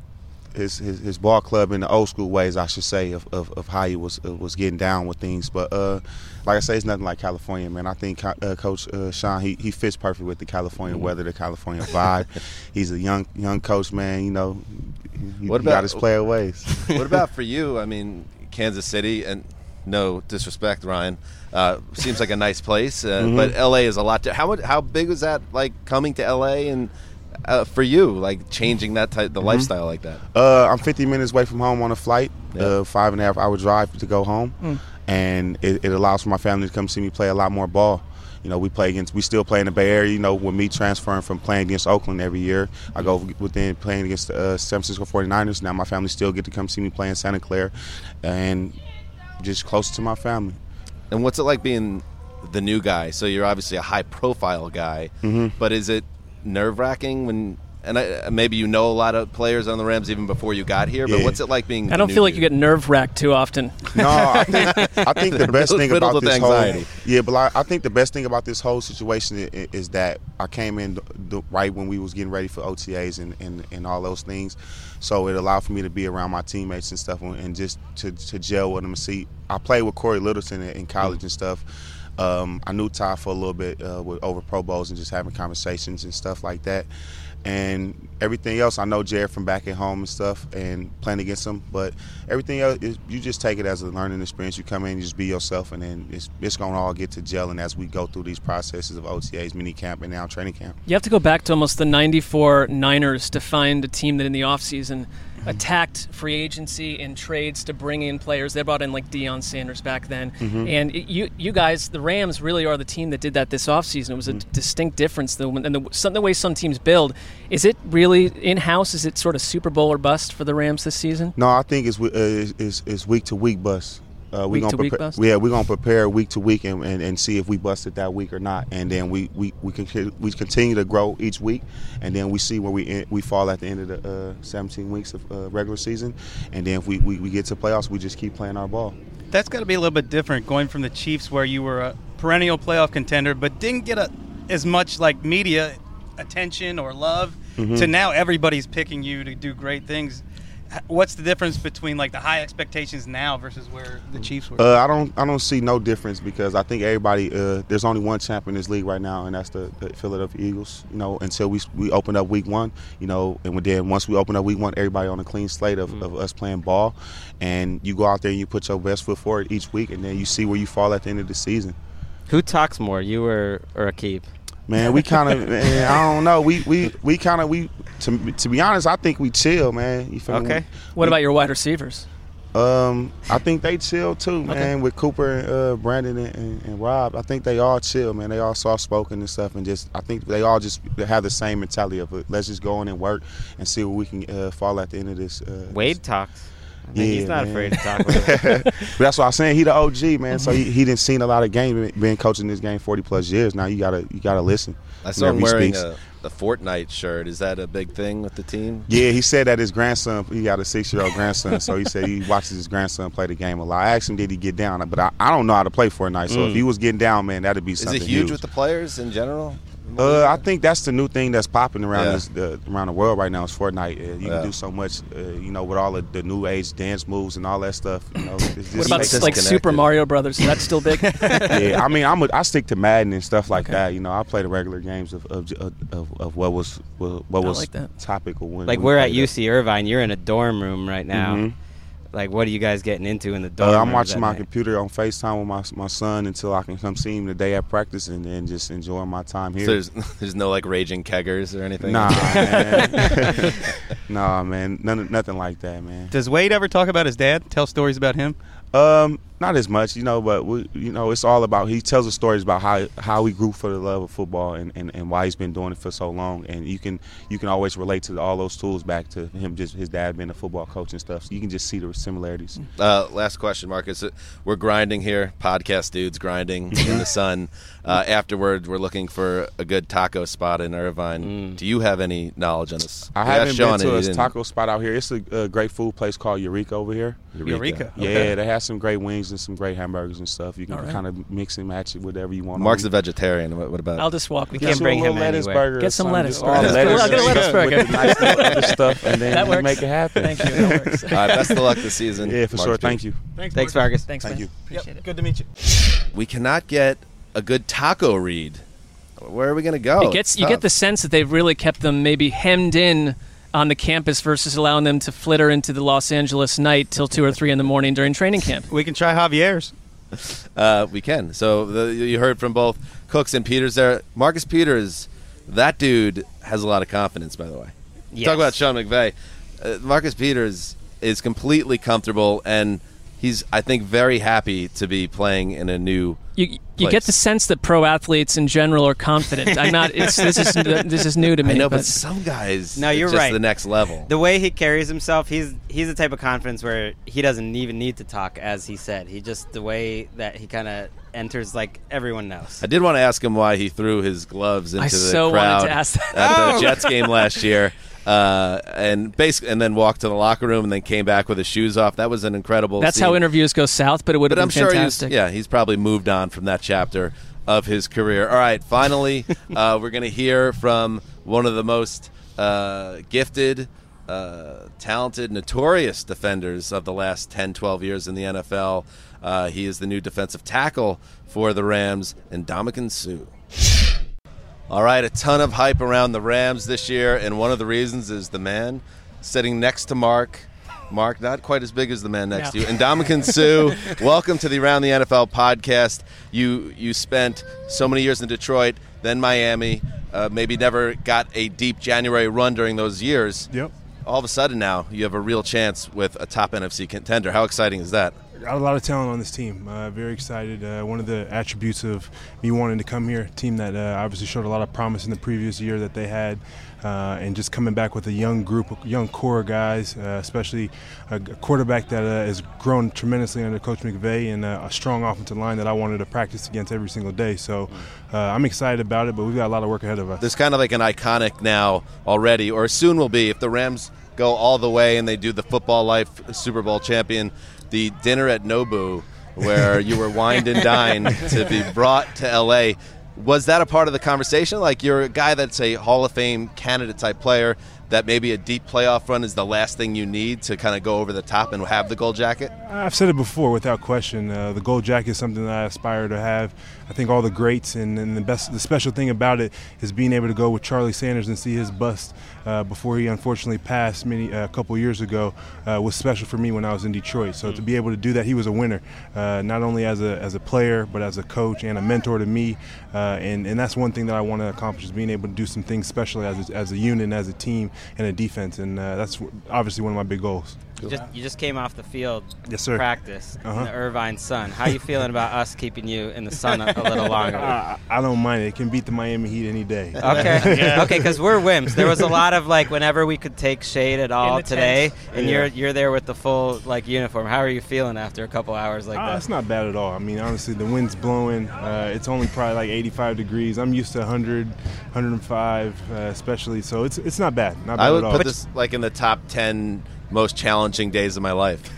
his his his ball club in the old school ways, I should say, of of, of how he was uh, was getting down with things. But uh, like I say, it's nothing like California, man. I think uh, Coach uh, Sean he he fits perfect with the California mm-hmm. weather, the California vibe. He's a young young coach, man. You know, he, what he about, got his player ways. What about for you? I mean, Kansas City, and no disrespect, Ryan, uh, seems like a nice place, uh, mm-hmm. but L A is a lot. To, how how big was that? Like coming to L A and uh, for you, like changing that type, the mm-hmm. lifestyle like that. Uh, I'm fifty minutes away from home on a flight, yeah. uh, five and a half hour drive to go home, mm. and it, it allows for my family to come see me play a lot more ball. You know, we play against, we still play in the Bay Area. You know, with me transferring from playing against Oakland every year, I go within playing against the uh, San Francisco forty-niners. Now my family still get to come see me play in Santa Clara, and just close to my family. And what's it like being the new guy? So you're obviously a high-profile guy, mm-hmm. but is it nerve-wracking when? And I, maybe you know a lot of players on the Rams even before you got here, but yeah. what's it like being? I don't the feel new like you get nerve-wracked too often. No, I think I think the best thing about with this anxiety. whole yeah, but I, I think the best thing about this whole situation is, is that I came in the, the, right when we was getting ready for O T As and, and, and all those things, so it allowed for me to be around my teammates and stuff and just to, to gel with them and see. I played with Corey Littleton in, in college mm-hmm. and stuff. Um, I knew Ty for a little bit uh, with over Pro Bowls and just having conversations and stuff like that. And everything else, I know Jared from back at home and stuff and playing against him. But everything else, is, you just take it as a learning experience. You come in, you just be yourself, and then it's, it's going to all get to gelling as we go through these processes of O T As, mini camp, and now training camp. You have to go back to almost the ninety-four Niners to find a team that in the offseason attacked free agency and trades to bring in players. They brought in like Deion Sanders back then. Mm-hmm. And it, you you guys, the Rams, really are the team that did that this offseason. It was a mm-hmm. distinct difference. The, and the, some, the way some teams build, is it really in-house? Is it sort of Super Bowl or bust for the Rams this season? No, I think it's, uh, it's, it's week-to-week bust. Uh, we week gonna to prepare, week bust? Yeah, we're going to prepare week to week and, and, and see if we busted that week or not. And then we we, we, can, we continue to grow each week, and then we see where we we fall at the end of the uh, seventeen weeks of uh, regular season. And then if we, we, we get to playoffs, we just keep playing our ball. That's got to be a little bit different going from the Chiefs, where you were a perennial playoff contender but didn't get a, as much like media attention or love, mm-hmm. to now everybody's picking you to do great things. What's the difference between like the high expectations now versus where the Chiefs were? Uh, I don't, I don't see no difference because I think everybody. Uh, there's only one champ in this league right now, and that's the, the Philadelphia Eagles. You know, until we we open up week one, you know, and then once we open up week one, everybody on a clean slate of, mm-hmm. of us playing ball, and you go out there and you put your best foot forward each week, and then you see where you fall at the end of the season. Who talks more, you or or Aqib? Man, we kind of, I don't know. We we we kind of we to to be honest, I think we chill, man. You feel okay. me? What we, about your wide receivers? Um, I think they chill too, man. Okay. With Cooper and uh, Brandon and, and, and Rob, I think they all chill, man. They all soft spoken and stuff, and just I think they all just have the same mentality of it. Let's just go in and work and see where we can uh, fall at the end of this. Uh, Wade this. talks. I think Yeah, he's not man. afraid to talk with him. But that's what I'm saying. He the O G, man. So he, he didn't seen a lot of games, been coaching this game forty plus years. Now you gotta you gotta listen. I saw him whenever he wearing speaks. a, a Fortnite shirt. Is that a big thing with the team? Yeah, he said that his grandson, he got a six-year-old grandson, so he said he watches his grandson play the game a lot. I asked him, did he get down? But I, I don't know how to play Fortnite, so Mm. if he was getting down, man, that'd be Is something it huge, with the players in general? Uh, I think that's the new thing that's popping around Yeah. this, the, around the world right now is Fortnite. Uh, you Yeah. can do so much, uh, you know, with all of the new age dance moves and all that stuff. You know, it's just What about makes- like Super Mario Brothers? Is that still big? yeah, I mean, I'm a, I stick to Madden and stuff like that. You know, I play the regular games of of, of, of what was what I was like that. topical when Like we we're at played U it. C Irvine. You're in a dorm room right now. Mhm. Like, what are you guys getting into in the dorm Uh, rooms I'm watching at my night? computer on FaceTime with my my son until I can come see him the day at practice and then just enjoying my time here. So there's, there's no like raging keggers or anything? Nah, man. nah, man. None, nothing like that, man. Does Wade ever talk about his dad? Tell stories about him? Um, not as much, you know, but we, you know, it's all about. He tells the stories about how how he grew for the love of football and, and, and why he's been doing it for so long. And you can you can always relate to all those tools back to him, just his dad being a football coach and stuff. So you can just see the similarities. Uh, last question, Marcus. We're grinding here, podcast dudes grinding in the sun. Uh, afterwards, we're looking for a good taco spot in Irvine. Do you have any knowledge on this? I We haven't asked Sean been to and he a didn't. taco spot out here. It's a, a great food place called Eureka over here. Eureka. Eureka. Yeah, Okay. they have some great wings and some great hamburgers and stuff. You can All right. kind of mix and match it whatever you want. Mark's on a vegetarian. What, what about? I'll just walk with can't you. bring a little him lettuce anywhere. burger or Get some something, lettuce just burger. all Lettuce lettuce burger. I'll get a lettuce with burger. the nice little other stuff, and then That you works. make it happen. Thank you. That works. All right, best of luck this season. Yeah, for Marcus sure. Peters. Thank you. Thanks, Vargas. Thanks, Thank man. you. Appreciate it. Good to meet you. We cannot get a good taco read. Where are we going to go? It gets It's you get tough. the sense that they've really kept them maybe hemmed in on the campus versus allowing them to flitter into the Los Angeles night till two or three in the morning during training camp. We can try Javier's. Uh, we can. So the, you heard from both Cooks and Peters there. Marcus Peters, that dude has a lot of confidence, by the way. Yes. Talk about Sean McVay. Uh, Marcus Peters is completely comfortable, and he's, I think, very happy to be playing in a new You you place. get the sense that pro athletes in general are confident. I'm not. It's, this is this is new to me. I know, but some guys, No, it's you're just right. the next level. The way he carries himself, he's he's the type of confidence where he doesn't even need to talk, as he said. He just the way that he kind of enters, like everyone knows. I did want to ask him why he threw his gloves into I the so wanted crowd to ask that. at Oh. the Jets game last year, uh, and basically, and then walked to the locker room and then came back with his shoes off. That was an incredible. That's scene. how interviews go south, but it would But have I'm been sure fantastic. he's yeah, he's probably moved on from that chapter of his career. All right, finally, uh, we're going to hear from one of the most uh, gifted, uh, talented, notorious defenders of the last ten, twelve years in the N F L. Uh, he is the new defensive tackle for the Rams, and Ndamukong Suh. All right, a ton of hype around the Rams this year, and one of the reasons is the man sitting next to Mark. Mark, not quite as big as the man next Yeah. to you. And Ndamukong Suh, welcome to the Around the N F L podcast. You you spent so many years in Detroit, then Miami, uh, maybe never got a deep January run during those years. Yep. All of a sudden now, you have a real chance with a top N F C contender. How exciting is that? Got a lot of talent on this team. Uh, very excited. Uh, one of the attributes of me wanting to come here, a team that uh, obviously showed a lot of promise in the previous year that they had, uh, and just coming back with a young group, of young core of guys, uh, especially a, a quarterback that uh, has grown tremendously under Coach McVay, and uh, a strong offensive line that I wanted to practice against every single day. So uh, I'm excited about it, but we've got a lot of work ahead of us. There's kind of like an iconic now already, or soon will be, if the Rams go all the way and they do the Football Life Super Bowl champion, the dinner at Nobu, where you were wined and dined to be brought to L A. Was that a part of the conversation? Like, you're a guy that's a Hall of Fame candidate type player, that maybe a deep playoff run is the last thing you need to kind of go over the top and have the gold jacket? I've said it before, without question. Uh, the gold jacket is something that I aspire to have. I think all the greats and, and the best, the special thing about it is being able to go with Charlie Sanders and see his bust uh, before he unfortunately passed many uh, a couple years ago uh, was special for me when I was in Detroit. So to be able to do that, he was a winner, uh, not only as a as a player but as a coach and a mentor to me. Uh, and and that's one thing that I want to accomplish, is being able to do some things special as a, as a unit, and as a team, and a defense. And uh, that's obviously one of my big goals. You just, you just came off the field Yes, sir. practice Uh-huh. in the Irvine sun. How you feeling about us keeping you in the sun a, a little longer? I, I don't mind it. It can beat the Miami Heat any day. Okay, yeah. Okay, because we're wimps. There was a lot of like whenever we could take shade at all the today, tents. and Yeah. you're you're there with the full like uniform. How are you feeling after a couple hours like Ah, that? it's not bad at all. I mean, honestly, the wind's blowing. Uh, it's only probably like eighty-five degrees. I'm used to one hundred, one hundred five, uh, especially. So it's it's not bad. Not bad I would at all. put this like in the top ten most challenging days of my life.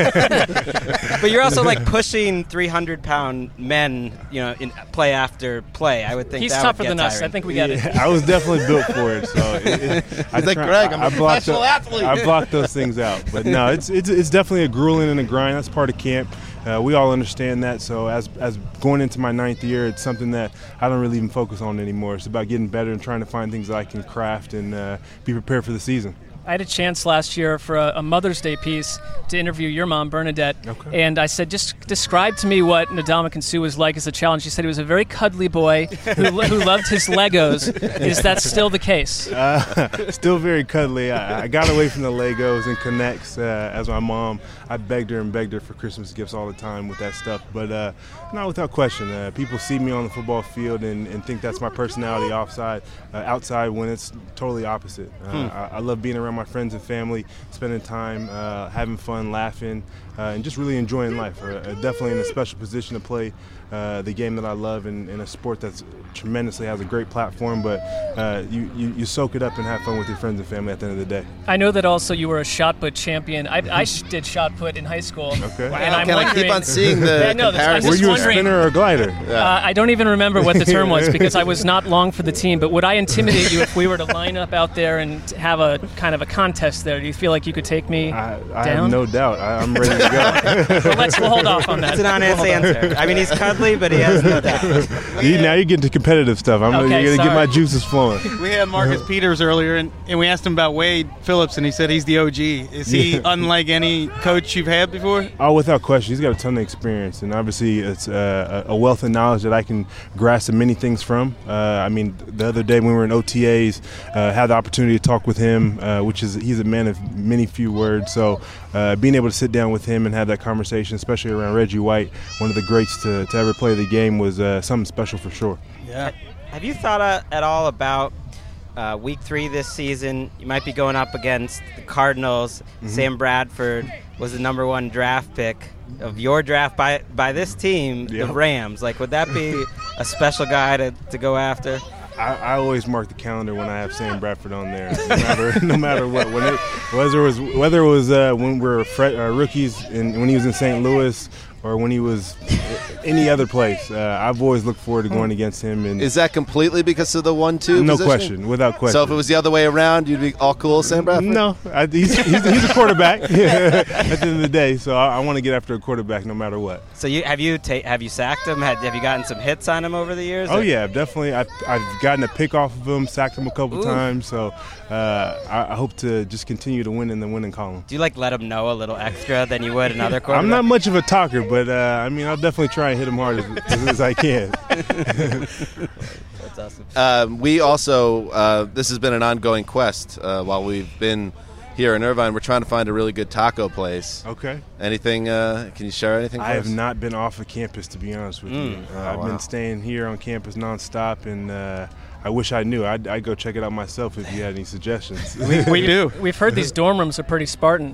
But you're also like pushing three hundred pound men, you know, in play after play. I would think He's that tougher would get than us. tiring. I think we get it. Yeah, I was definitely built for it. So it, it, I like, try- Greg, I'm I- a I blocked professional the- athlete. I blocked those things out. But no, it's it's it's definitely a grueling and a grind. That's part of camp. Uh, we all understand that. So as as going into my ninth year, it's something that I don't really even focus on anymore. It's about getting better and trying to find things that I can craft and uh, be prepared for the season. I had a chance last year for a, a Mother's Day piece to interview your mom, Bernadette. Okay. And I said, just describe to me what Ndamukong Suh was like as a child. And she said he was a very cuddly boy who, who loved his Legos. Is that still the case? Uh, still very cuddly. I, I got away from the Legos and Connects uh, as my mom. I begged her and begged her for Christmas gifts all the time with that stuff. But uh, not without question. Uh, people see me on the football field and, and think that's my personality offside, uh, outside when it's totally opposite. Uh, Hmm. I, I love being around my friends and family, spending time, uh, having fun, laughing, uh, and just really enjoying life. Uh, definitely in a special position to play uh, the game that I love in, in a sport that's tremendously has a great platform, but uh, you, you, you soak it up and have fun with your friends and family at the end of the day. I know that also you were a shot put champion. I, I sh- did shot put in high school. Okay. And Wow, I'm can I keep wondering- on seeing the Yeah, no, that's- I'm comparison? Were just you a wondering- spinner or a glider? Uh, I don't even remember what the term was because I was not long for the team. But would I intimidate you if we were to line up out there and have a kind of a contest there? Do you feel like you could take me I, I down? have no doubt. I, I'm ready to go. Well, let's we'll hold off on that. It's an honest We'll hold off. answer. I mean, he's cuddly, but he has no doubt. You, now you're getting to competitive stuff. I'm Okay, you're gonna get sorry. my juices flowing. We had Marcus Peters earlier, and, and we asked him about Wade Phillips, and he said he's the O G. Is he Yeah. unlike any coach you've had before? Oh, without question, he's got a ton of experience, and obviously it's uh, a wealth of knowledge that I can grasp many things from. Uh, I mean, the other day when we were in O T As, uh, had the opportunity to talk with him, uh, which is he's a man of many few words. So uh, being able to sit down with him and have that conversation, especially around Reggie White, one of the greats to, to ever play the game, was uh, something special for sure. Yeah. Have you thought uh, at all about uh, week three this season? You might be going up against the Cardinals. Mm-hmm. Sam Bradford was the number one draft pick of your draft by by this team, Yep. the Rams. Like, would that be a special guy to, to go after? I, I always mark the calendar when I have Sam Bradford on there, no matter, no matter what. When it, whether it was whether it was uh, when we were fre- uh, rookies and when he was in Saint Louis, or when he was any other place, uh, I've always looked forward to going against him. And Is that completely because of the one-two no position? question, without question. So if it was the other way around, you'd be all cool, Sam Bradford? No, I, he's, he's, he's a quarterback at the end of the day, so I, I want to get after a quarterback no matter what. So you have you ta- have you sacked him? Had, have you gotten some hits on him over the years? Oh or- yeah, definitely. I've, I've gotten a pick off of him, sacked him a couple Ooh. times, so uh, I, I hope to just continue to win in the winning column. Do you like let him know a little extra than you would another quarterback? I'm not much of a talker, but uh, I mean, I'll definitely try and hit him hard as, as, as I can. That's awesome. Um, we also, uh, this has been an ongoing quest uh, while we've been here in Irvine. We're trying to find a really good taco place. Okay. Anything, uh, can you share anything for I have us? not been off of campus, to be honest with Mm. you. Uh, Oh, I've wow. been staying here on campus nonstop, and uh, I wish I knew. I'd, I'd go check it out myself if you had any suggestions. We, we do. We've heard these dorm rooms are pretty Spartan.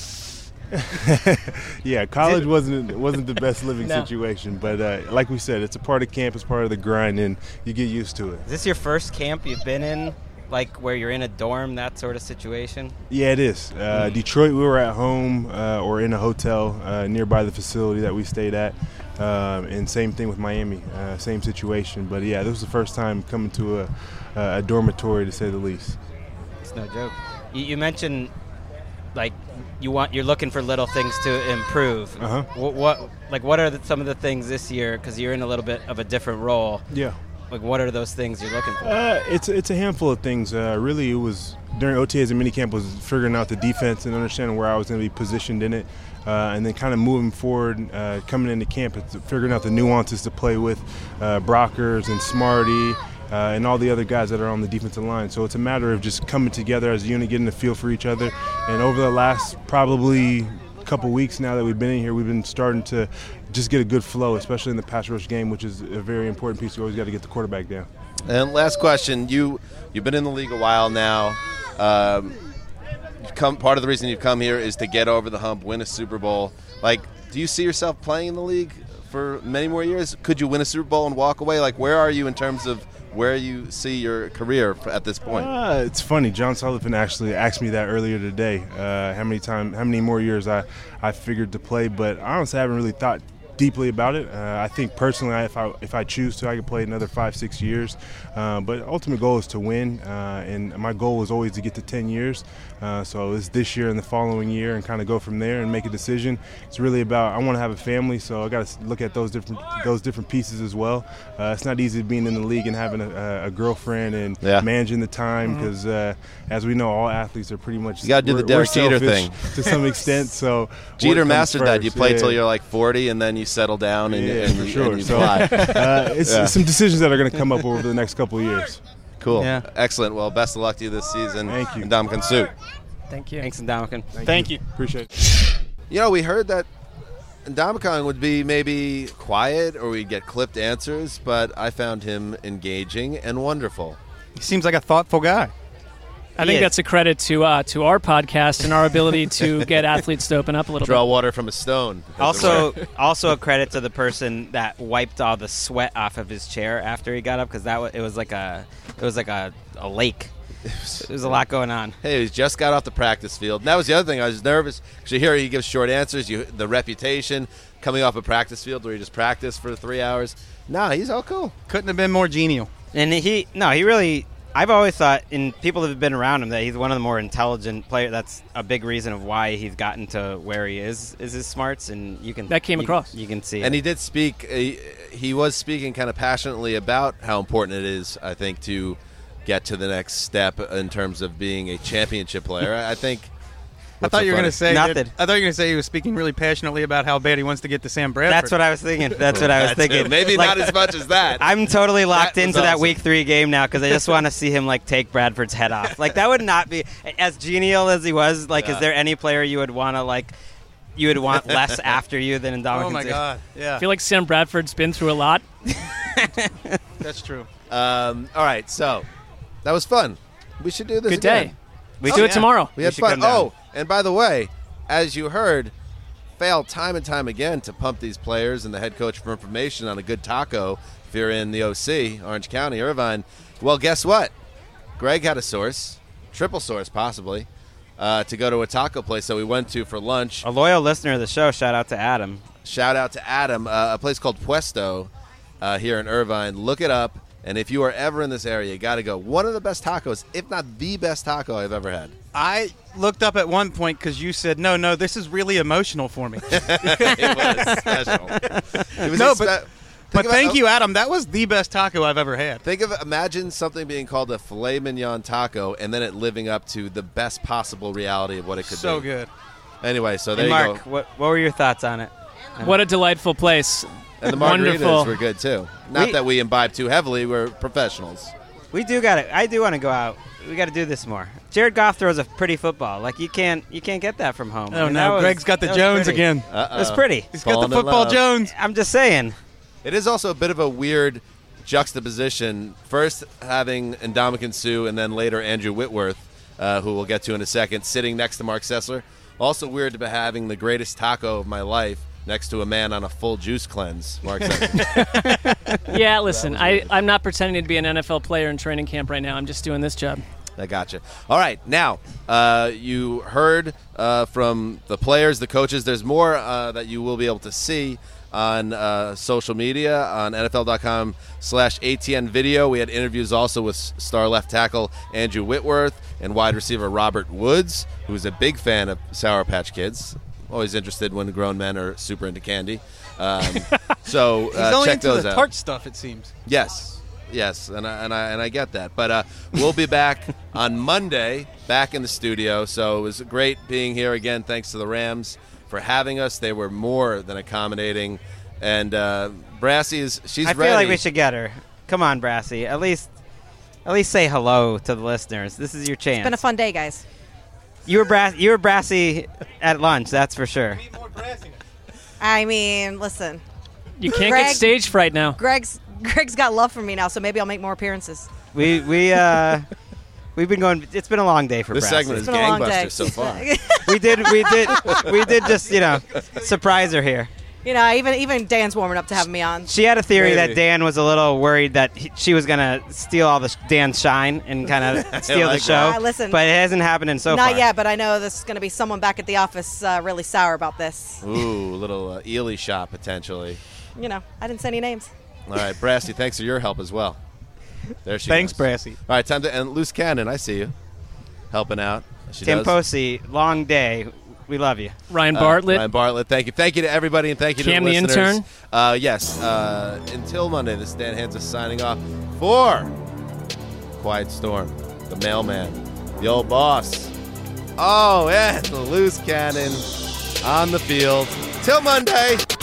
Yeah, college wasn't wasn't the best living No. situation, but uh, like we said, it's a part of camp, it's part of the grind, and you get used to it. Is this your first camp you've been in, like where you're in a dorm, that sort of situation? Yeah, it is. Uh, Detroit, we were at home uh, or in a hotel uh, nearby the facility that we stayed at, um, and same thing with Miami, uh, same situation. But yeah, this was the first time coming to a, a dormitory, to say the least. It's no joke. You, you mentioned like you want you're looking for little things to improve. Uh-huh. What, what like what are the, some of the things this year? Because you're in a little bit of a different role. Yeah. Like what are those things you're looking for? Uh, it's it's a handful of things. Uh, really, it was during O T As and minicamp was figuring out the defense and understanding where I was going to be positioned in it, uh, and then kind of moving forward, uh, coming into camp, it's figuring out the nuances to play with uh, Brockers and Smarty. Uh, and all the other guys that are on the defensive line. So it's a matter of just coming together as a unit, getting a feel for each other, And over the last probably couple weeks now that we've been in here, we've been starting to just get a good flow, especially in the pass rush game, which is a very important piece. We always got to get the quarterback down. And last question, you you've been in the league a while now. Um, you've come part of the reason you've come here is to get over the hump, win a Super Bowl. Like, do you see yourself playing in the league for many more years? Could you win a Super Bowl and walk away? Like, where are you in terms of where you see your career at this point? Uh, it's funny. John Sullivan actually asked me that earlier today. Uh, how many time, how many more years I, I figured to play, but honestly, I haven't really thought deeply about it. Uh, I think personally, if I if I choose to, I could play another five, six years. Uh, but ultimate goal is to win, uh, and my goal is always to get to ten years. Uh, so it's this year and the following year, and kind of go from there and make a decision. It's really about I want to have a family, so I got to look at those different those different pieces as well. Uh, it's not easy being in the league and having a, a girlfriend and yeah. managing the time because, uh, as we know, all athletes are pretty much you got to do the Derek Jeter thing to some extent. So Jeter mastered first. that. You play yeah. till you're like forty, and then you settle down and, yeah, and, for you, sure. and you so, fly. uh, it's yeah. some decisions that are going to come up over the next couple of years. Cool. Yeah. Excellent. Well, best of luck to you this season. Thank you. Ndamukong Suh. Thank you. Thanks, Ndamukong. Thank, Thank you. you. Appreciate it. You know, we heard that Ndamukong would be maybe quiet or we'd get clipped answers, but I found him engaging and wonderful. He seems like a thoughtful guy. I think is. that's a credit to uh, to our podcast and our ability to get athletes to open up a little Draw bit. water from a stone. as it Also, were. also a credit to the person that wiped all the sweat off of his chair after he got up, because that was, it was like a it was like a, a lake. There was a lot going on. Hey, he just got off the practice field. And that was the other thing. I was nervous because you hear he gives short answers. You the reputation coming off a practice field where he just practiced for three hours. Nah, he's all cool. Couldn't have been more genial. And he no, he really. I've always thought, in people that have been around him, that he's one of the more intelligent players. That's a big reason of why he's gotten to where he is, is his smarts, and you can That came you, across. You can see And it. he did speak. He, he was speaking kind of passionately about how important it is, I think, to get to the next step in terms of being a championship player. I think. I thought you were going to say that, Nothing. I thought you were going to say he was speaking really passionately about how bad he wants to get to Sam Bradford. That's what I was thinking. That's what I was That thinking. too. Maybe Like, not as much as that. I'm totally locked That was into that awesome. week three game now because I just want to see him like take Bradford's head off. Like that would not be as genial as he was. Like, Yeah. is there any player you would want to like? You would want less after you than Ndamukong Oh my Suh? God! I Yeah, feel like Sam Bradford's been through a lot. that's true. Um, all right, so that was fun. We should do this Good again. day. We do it tomorrow. We We had should fun. come down. Oh, and by the way, as you heard, fail time and time again to pump these players and the head coach for information on a good taco if you're in the O C, Orange County, Irvine. Well, guess what? Greg had a source, triple source possibly, uh, to go to a taco place that we went to for lunch. A loyal listener of the show. Shout out to Adam. Shout out to Adam, uh, a place called Puesto uh, here in Irvine. Look it up, and if you are ever in this area, you got to go. One of the best tacos, if not the best taco I've ever had. I looked up at one point because you said, no, no, this is really emotional for me. It was special. It was No, a spe- but- think But about- thank you, Adam. That was the best taco I've ever had. Think of imagine something being called a filet mignon taco, and then it living up to the best possible reality of what it could So be. good. Anyway, so there And you Mark, go. what what were your thoughts on it? What a delightful place. And the margaritas Wonderful. were good too. Not We- that we imbibe too heavily. We're professionals. We do got to I do want to go out. We got to do this more. Jared Goff throws a pretty football. Like you can't you can't get that from home. Oh, And no. that was- Greg's got the that was Jones pretty. again. Uh-oh. It was pretty. He's got Falling the in football love. Jones. I'm just saying. It is also a bit of a weird juxtaposition. First having Ndamukong Suh, and then later Andrew Whitworth, uh, who we'll get to in a second, sitting next to Mark Sessler. Also weird to be having the greatest taco of my life next to a man on a full juice cleanse, Mark Sessler. Yeah, listen, I, I'm not pretending to be an N F L player in training camp right now. I'm just doing this job. I gotcha. All right, now uh, you heard uh, from the players, the coaches. There's more uh, that you will be able to see on uh, social media on N F L dot com slash A T N video. We had interviews also with star left tackle Andrew Whitworth and wide receiver Robert Woods, who's a big fan of Sour Patch Kids. Always interested when grown men are super into candy. Um, so He's uh, only check into those the out. tart stuff, it seems. Yes, yes, and I, and I and I get that. But uh, we'll be back on Monday, back in the studio. So it was great being here again. Thanks to the Rams for having us. They were more than accommodating. And uh, Brassy is she's I ready. feel like we should get her. Come on, Brassy. At least at least say hello to the listeners. This is your chance. It's been a fun day, guys. You were brass. You were brassy at lunch. That's for sure. I mean, listen. You can't Greg, get stage fright now. Greg's Greg's got love for me now, so maybe I'll make more appearances. We we uh we've been going. It's been a long day for This Brassy. segment is It's been a long day. gangbusters so far. we did we did we did just you know surprise her here. You know, even even Dan's warming up to having me on. She had a theory Maybe. that Dan was a little worried that he, she was gonna steal all the sh- Dan's shine and kind of steal like the show. that. Uh, listen, but it hasn't happened so Not far. yet, but I know there's going to be someone back at the office uh, really sour about this. Ooh, little uh, Ely shot potentially. You know, I didn't say any names. All right, Brassy, thanks for your help as well. There she Thanks, goes. Brassy. All right, time to and Loose Cannon. I see you helping out. She Tim does. Posey, long day. We love you. Ryan Uh, Bartlett. Ryan Bartlett, thank you. Thank you to everybody, and thank you Cam to the the listeners. intern. Uh, yes, uh, until Monday, this is Dan Hansa signing off for Quiet Storm, the mailman, the old boss. Oh, and the Loose Cannon on the field. Till Monday.